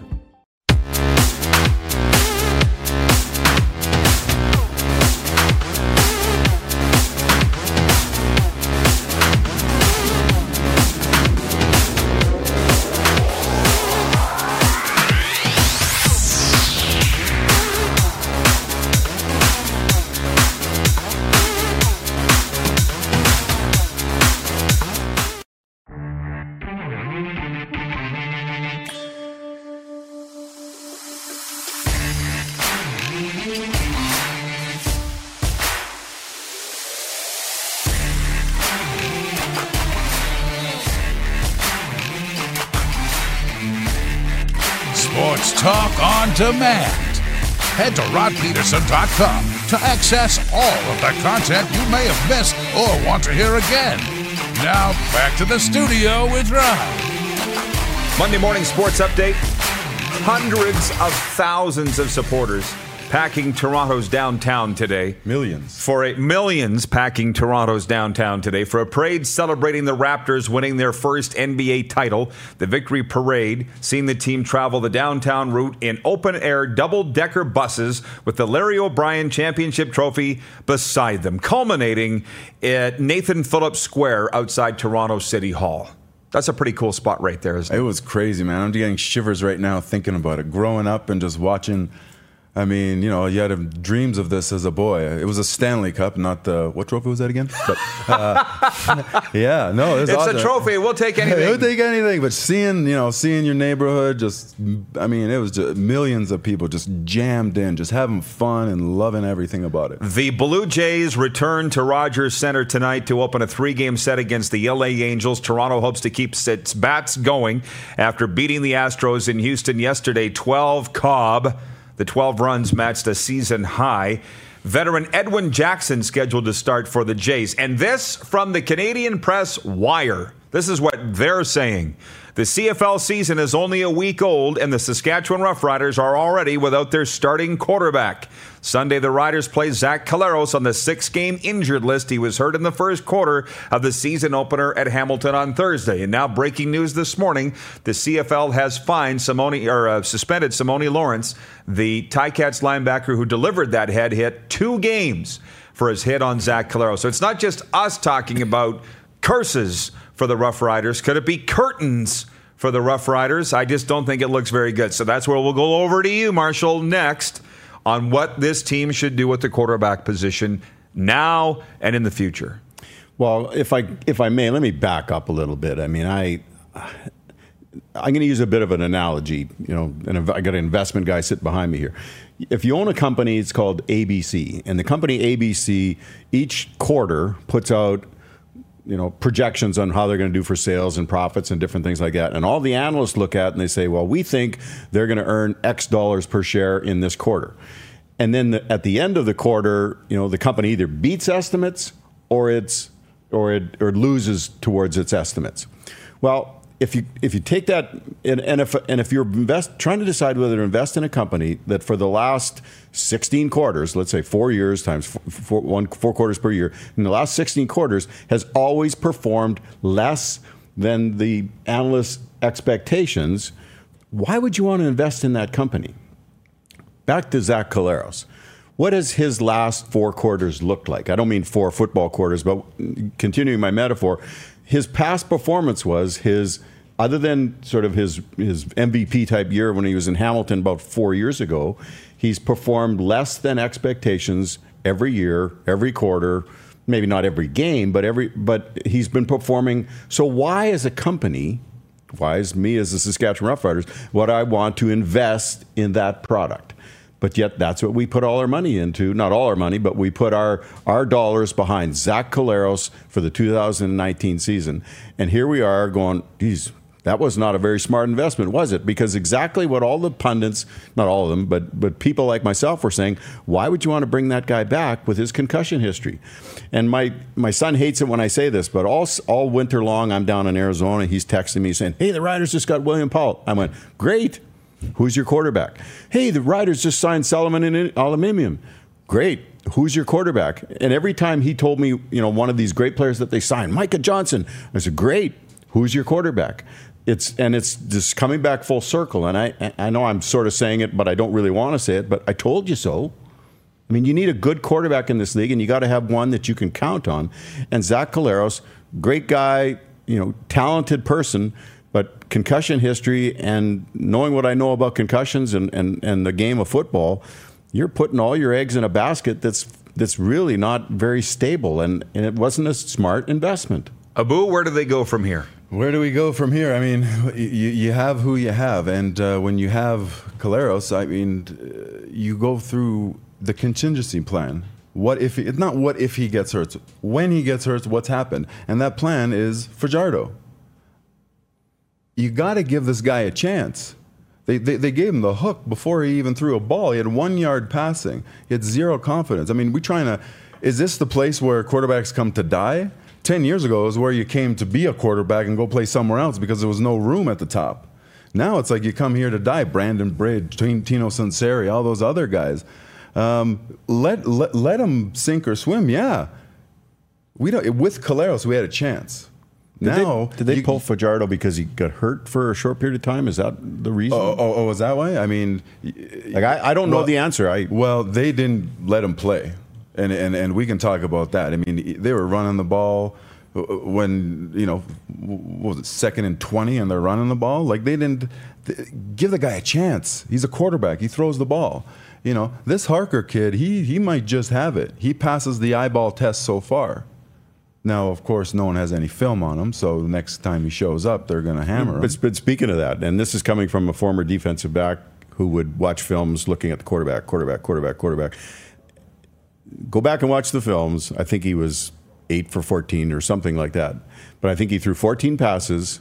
Sports Talk on demand. Head to rodpeterson.com to access all of the content you may have missed or want to hear again. Now, back to the studio with Rod. Monday morning sports update. Hundreds of thousands of supporters packing Toronto's downtown today. Millions packing Toronto's downtown today for a parade celebrating the Raptors winning their first NBA title. The Victory Parade seeing the team travel the downtown route in open-air double-decker buses with the Larry O'Brien Championship Trophy beside them, culminating at Nathan Phillips Square outside Toronto City Hall. That's a pretty cool spot right there, isn't it? It was crazy, man. I'm getting shivers right now thinking about it. Growing up and just watching, I mean, you know, you had dreams of this as a boy. It was a Stanley Cup, not the, what trophy was that again? But, yeah, no, it's awesome. A trophy. We'll take anything. We'll take anything. But seeing your neighborhood, just, I mean, it was just millions of people just jammed in, just having fun and loving everything about it. The Blue Jays return to Rogers Center tonight to open a 3-game set against the LA Angels. Toronto hopes to keep its bats going after beating the Astros in Houston yesterday, 12 Cobb. The 12 runs matched a season high. Veteran Edwin Jackson scheduled to start for the Jays. And this from the Canadian Press Wire. This is what they're saying. The CFL season is only a week old, and the Saskatchewan Roughriders are already without their starting quarterback. Sunday, the Riders play Zach Collaros on the 6-game injured list. He was hurt in the first quarter of the season opener at Hamilton on Thursday. And now, breaking news this morning, the CFL has fined suspended Simone Lawrence, the Ticats linebacker who delivered that head hit, 2 games for his hit on Zach Collaros. So it's not just us talking about curses for the Rough Riders. Could it be curtains for the Rough Riders? I just don't think it looks very good. So that's where we'll go over to you, Marshall, next on what this team should do with the quarterback position now and in the future. Well, if I may, let me back up a little bit. I mean, I'm going to use a bit of an analogy, you know, and I got an investment guy sitting behind me here. If you own a company, it's called ABC, and the company ABC each quarter puts out, you know, projections on how they're going to do for sales and profits and different things like that. And all the analysts look at and they say, well, we think they're going to earn X dollars per share in this quarter. And then at the end of the quarter, you know, the company either beats estimates or it loses towards its estimates. Well, if you take that and if you're trying to decide whether to invest in a company that for the last 16 quarters, let's say 4 years times 4 quarters per year, in the last 16 quarters has always performed less than the analysts' expectations, why would you want to invest in that company? Back to Zach Collaros. What has his last 4 quarters looked like? I don't mean 4 football quarters, but continuing my metaphor, his past performance was other than sort of his MVP type year when he was in Hamilton about 4 years ago, he's performed less than expectations every year, every quarter, maybe not every game, but he's been performing. So why as a company, why is me as the Saskatchewan Roughriders, would I want to invest in that product? But yet that's what we put all our money into. Not all our money, but we put our dollars behind Zach Collaros for the 2019 season. And here we are going, geez, that was not a very smart investment, was it? Because exactly what all the pundits, not all of them, but people like myself were saying, why would you want to bring that guy back with his concussion history? And my son hates it when I say this, but all winter long, I'm down in Arizona. He's texting me saying, hey, the Riders just got William Powell. I went, great. Who's your quarterback? Hey, the Riders just signed Solomon in Aluminium. Great. Who's your quarterback? And every time he told me, you know, one of these great players that they signed, Micah Johnson, I said, great. Who's your quarterback? It's just coming back full circle. And I know I'm sort of saying it, but I don't really want to say it, but I told you so. I mean, you need a good quarterback in this league, and you got to have one that you can count on. And Zach Collaros, great guy, you know, talented person, but concussion history and knowing what I know about concussions and the game of football, you're putting all your eggs in a basket that's really not very stable, and it wasn't a smart investment. Abu, where do they go from here? Where do we go from here? I mean, you have who you have, and when you have Collaros, I mean, you go through the contingency plan. What if it's not what if he gets hurt? When he gets hurt, what's happened? And that plan is Fajardo. You got to give this guy a chance. They gave him the hook before he even threw a ball. He had 1 yard passing. He had zero confidence. I mean, is this the place where quarterbacks come to die? 10 years ago is where you came to be a quarterback and go play somewhere else because there was no room at the top. Now it's like you come here to die. Brandon Bridge, Tino Sunseri, all those other guys. Let them sink or swim. Yeah, we don't. With Collaros, we had a chance. Did they pull Fajardo because he got hurt for a short period of time? Is that the reason? Oh, is that why? I mean, I don't know the answer. They didn't let him play, and we can talk about that. I mean, they were running the ball when, what was it, 2nd and 20, and they're running the ball. Like, they didn't give the guy a chance. He's a quarterback. He throws the ball. This Harker kid, he might just have it. He passes the eyeball test so far. Now, of course, no one has any film on him, so the next time he shows up, they're going to hammer him. But speaking of that, and this is coming from a former defensive back who would watch films looking at the quarterback. Go back and watch the films. I think he was 8 for 14 or something like that. But I think he threw 14 passes.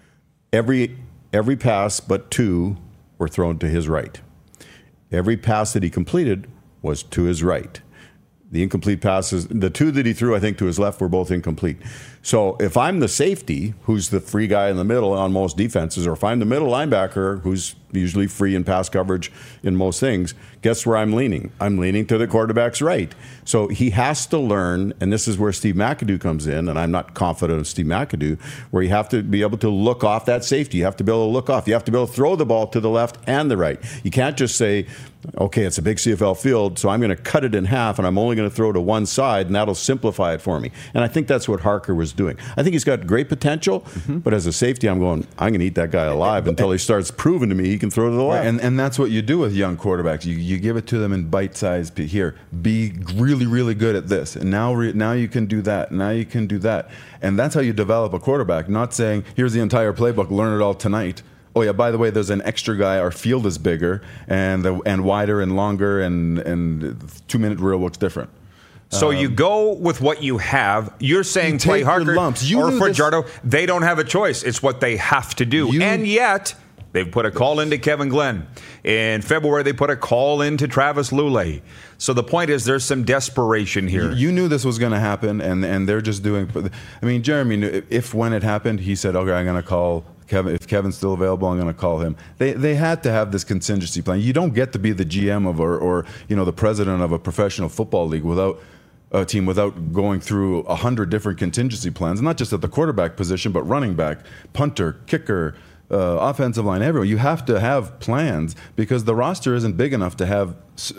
Every pass but 2 were thrown to his right. Every pass that he completed was to his right. The incomplete passes, the 2 that he threw, I think, to his left were both incomplete. So if I'm the safety, who's the free guy in the middle on most defenses, or if I'm the middle linebacker, who's usually free in pass coverage in most things, guess where I'm leaning? I'm leaning to the quarterback's right. So he has to learn, and this is where Steve McAdoo comes in, and I'm not confident of Steve McAdoo, where you have to be able to look off that safety. You have to be able to look off. You have to be able to throw the ball to the left and the right. You can't just say, okay, it's a big CFL field, so I'm going to cut it in half, and I'm only going to throw to one side, and that'll simplify it for me. And I think that's what Harker was doing. I think he's got great potential, but as a safety, I'm going to eat that guy alive until he starts proving to me he can throw to the left. Right, and that's what you do with young quarterbacks. You give it to them in bite-sized. Here, be really, really good at this, and now you can do that. Now you can do that, and that's how you develop a quarterback. Not saying, here's the entire playbook, learn it all tonight. Oh yeah, by the way, there's an extra guy. Our field is bigger and wider and longer, and 2-minute drill looks different. So you go with what you have. You're saying play Harker or Fajardo. They don't have a choice. It's what they have to do. And yet, they've put a call into Kevin Glenn. In February, they put a call into Travis Lulay. So the point is, there's some desperation here. You knew this was going to happen, and they're just doing. I mean, Jeremy knew when it happened, he said, okay, I'm going to call Kevin. If Kevin's still available, I'm going to call him. They had to have this contingency plan. You don't get to be the GM of or the president of a professional football league without a team without going through 100 different contingency plans, not just at the quarterback position, but running back, punter, kicker, offensive line, everywhere. You have to have plans because the roster isn't big enough to have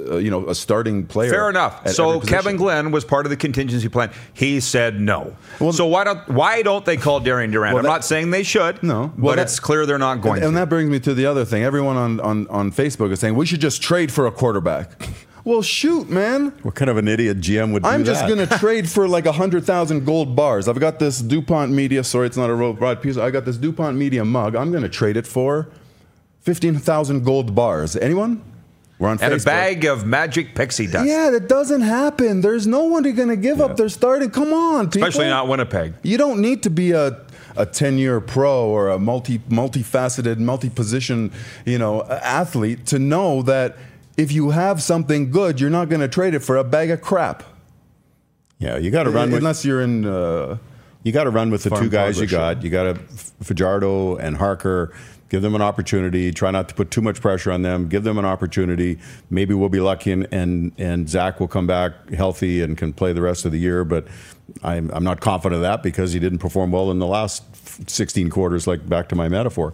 a starting player. Fair enough. So Kevin Glenn was part of the contingency plan. He said no. Well, so why don't they call Darian Durant? I'm not saying they should. No, but it's clear they're not going to. And that brings me to the other thing. Everyone on Facebook is saying we should just trade for a quarterback. Well, shoot, man. What kind of an idiot GM would do that? I'm just going to trade for like 100,000 gold bars. I've got this DuPont Media. Sorry, it's not a real broad piece. I got this DuPont Media mug. I'm going to trade it for 15,000 gold bars. Anyone? We're on Facebook. And a bag of magic pixie dust. Yeah, that doesn't happen. There's no one who's going to give up their starting. Come on, people. Especially not Winnipeg. You don't need to be a 10-year pro or a multifaceted, multi-position, athlete to know that if you have something good, you're not going to trade it for a bag of crap. Yeah, you got to run unless you're in. You got to run with the two guys you got. You got Fajardo and Harker. Give them an opportunity. Try not to put too much pressure on them. Give them an opportunity. Maybe we'll be lucky and Zach will come back healthy and can play the rest of the year. But I'm not confident of that because he didn't perform well in the last 16 quarters. Like back to my metaphor.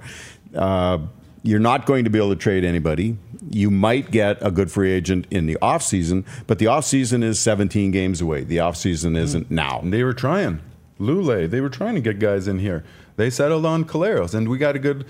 You're not going to be able to trade anybody. You might get a good free agent in the offseason, but the offseason is 17 games away. The offseason isn't now. And they were trying. Lulay, they were trying to get guys in here. They settled on Collaros, and we got a good,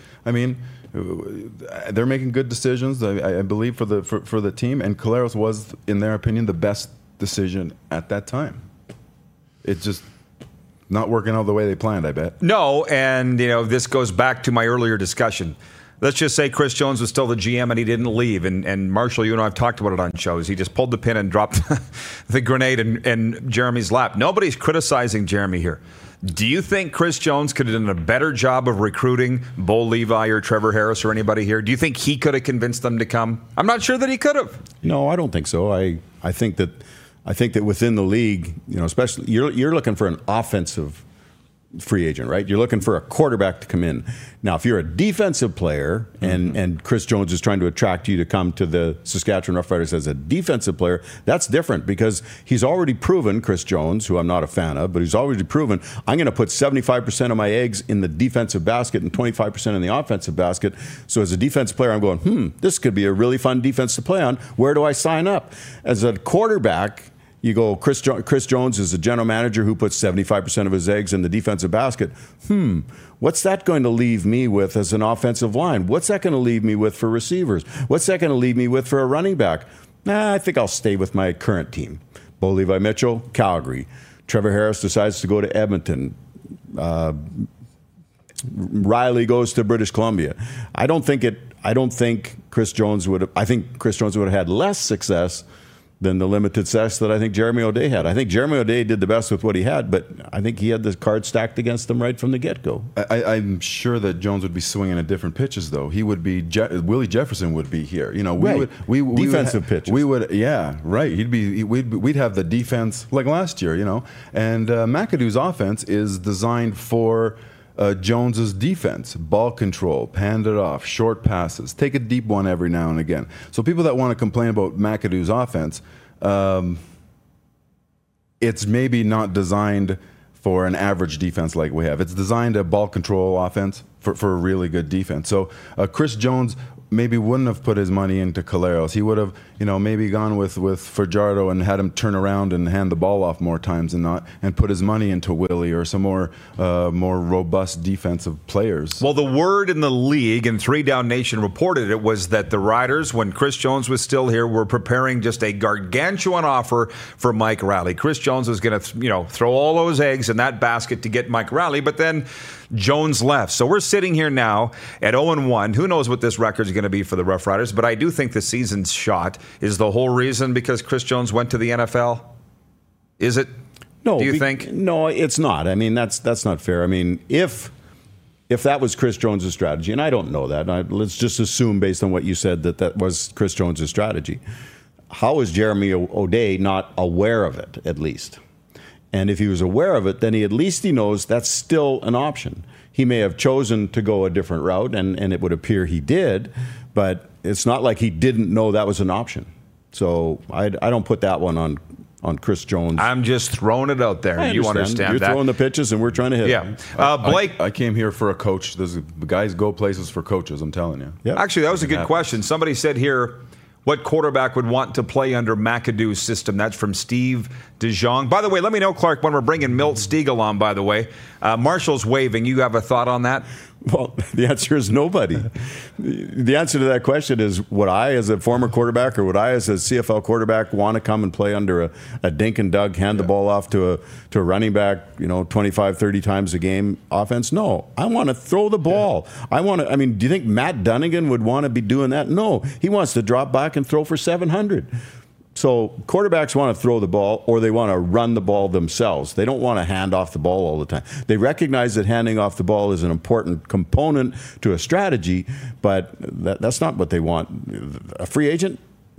they're making good decisions, I believe, for the team, and Collaros was, in their opinion, the best decision at that time. It's just not working out the way they planned, I bet. No, and this goes back to my earlier discussion. Let's just say Chris Jones was still the GM and he didn't leave. And Marshall, you and I have talked about it on shows. He just pulled the pin and dropped the grenade in Jeremy's lap. Nobody's criticizing Jeremy here. Do you think Chris Jones could have done a better job of recruiting Bo Levi or Trevor Harris or anybody here? Do you think he could have convinced them to come? I'm not sure that he could have. No, I don't think so. I think that within the league, especially you're looking for an offensive free agent, right? You're looking for a quarterback to come in. Now, if you're a defensive player and Chris Jones is trying to attract you to come to the Saskatchewan Roughriders as a defensive player, that's different because he's already proven, Chris Jones, who I'm not a fan of, but he's already proven, I'm going to put 75% of my eggs in the defensive basket and 25% in the offensive basket. So as a defensive player, I'm going, this could be a really fun defense to play on. Where do I sign up? As a quarterback, you go, Chris Jones is the general manager who puts 75% of his eggs in the defensive basket. What's that going to leave me with as an offensive line? What's that going to leave me with for receivers? What's that going to leave me with for a running back? I think I'll stay with my current team. Bo Levi Mitchell, Calgary. Trevor Harris decides to go to Edmonton. Riley goes to British Columbia. I think Chris Jones would have had less success than the limited success that I think Jeremy O'Day had. I think Jeremy O'Day did the best with what he had, but I think he had the card stacked against him right from the get-go. I'm sure that Jones would be swinging at different pitches, though. He would be Willie Jefferson would be here. You know, defensive pitches. We'd have the defense like last year. You know, and McAdoo's offense is designed for Jones's defense, ball control, hand it off, short passes, take a deep one every now and again. So people that want to complain about McAdoo's offense, it's maybe not designed for an average defense like we have. It's designed a ball control offense for a really good defense. So Chris Jones maybe wouldn't have put his money into Caleros. He would have, maybe gone with Fajardo and had him turn around and hand the ball off more times and put his money into Willie or some more robust defensive players. Well, the word in the league, and 3 Down Nation reported it, was that the Riders, when Chris Jones was still here, were preparing just a gargantuan offer for Mike Riley. Chris Jones was going to, throw all those eggs in that basket to get Mike Riley, but then Jones left. So we're sitting here now at 0-1. Who knows what this record is going to be for the Rough Riders, but I do think the season's shot is the whole reason because Chris Jones went to the NFL. Is it? No. Do you think? No, it's not. I mean, that's not fair. I mean, if that was Chris Jones' strategy, and I don't know that, let's just assume based on what you said that was Chris Jones' strategy. How is Jeremy O'Day not aware of it, at least? And if he was aware of it, then he knows that's still an option. He may have chosen to go a different route, and it would appear he did, but it's not like he didn't know that was an option. So I don't put that one on Chris Jones. I'm just throwing it out there. You understand You're that. throwing the pitches, and we're trying to hit them. Blake. I came here for a coach. The guys go places for coaches, I'm telling you. Yep. Actually, that was a good question. Somebody said here, what quarterback would want to play under McAdoo's system? That's from Steve DeJong. By the way, let me know, Clark, when we're bringing Milt Stiegel on, by the way. Marshall's waving. You have a thought on that? Well, the answer is nobody. The answer to that question is, would I, as a former quarterback, or would I, as a CFL quarterback, want to come and play under a Dink and Doug, hand the ball off to a running back, 25, 30 times a game offense? No. I want to throw the ball. Do you think Matt Dunnigan would want to be doing that? No. He wants to drop back and throw for 700. So quarterbacks want to throw the ball, or they want to run the ball themselves. They don't want to hand off the ball all the time. They recognize that handing off the ball is an important component to a strategy, but that's not what they want. A free agent,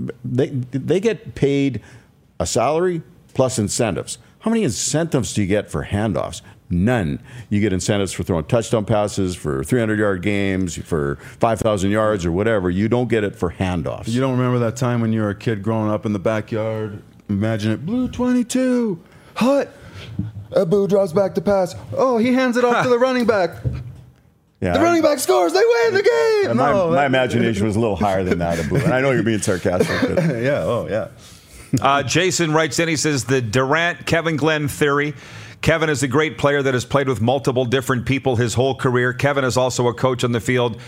they get paid a salary plus incentives. How many incentives do you get for handoffs? None. You get incentives for throwing touchdown passes, for 300-yard games, for 5,000 yards or whatever. You don't get it for handoffs. You don't remember that time when you were a kid growing up in the backyard? Imagine it. Blue 22. Hut. Boo drops back to pass. Oh, he hands it off to the running back. Yeah, the running back scores. They win the game. My imagination was a little higher than that, Abu. And I know you're being sarcastic. But. Yeah. Oh, yeah. Jason writes in. He says, the Durant-Kevin Glenn theory. Kevin is a great player that has played with multiple different people his whole career. Kevin is also a coach on the field.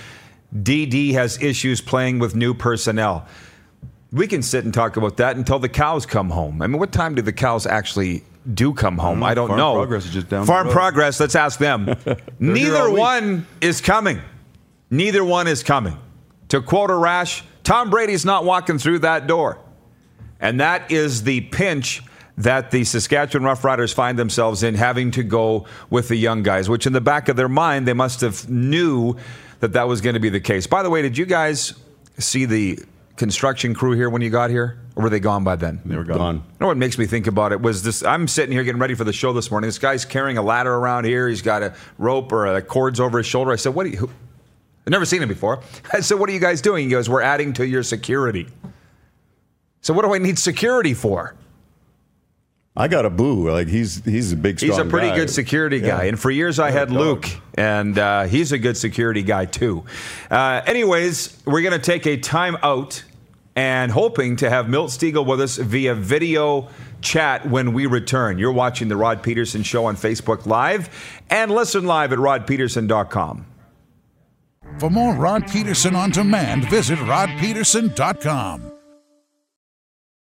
DD has issues playing with new personnel. We can sit and talk about that until the cows come home. I mean, what time do the cows actually do come home? I don't know. Farm Progress is just down Farm the road. Progress, let's ask them. Neither one is coming. Neither one is coming. To quote a rash, Tom Brady's not walking through that door. And that is the pinch that the Saskatchewan Roughriders find themselves in, having to go with the young guys, which in the back of their mind, they must have knew that was going to be the case. By the way, did you guys see the construction crew here when you got here? Or were they gone by then? They were gone. You know what makes me think about it was this. I'm sitting here getting ready for the show this morning. This guy's carrying a ladder around here. He's got a rope or cords over his shoulder. I said, "What do you?" I've never seen him before. I said, "What are you guys doing?" He goes, "We're adding to your security." So what do I need security for? I got a boo. Like he's a big, strong He's a pretty guy. good security guy. And for years I had Luke, and he's a good security guy too. Anyways, we're going to take a time out and hoping to have Milt Stegall with us via video chat when we return. You're watching The Rod Peterson Show on Facebook Live and listen live at rodpeterson.com. For more Rod Peterson on demand, visit rodpeterson.com.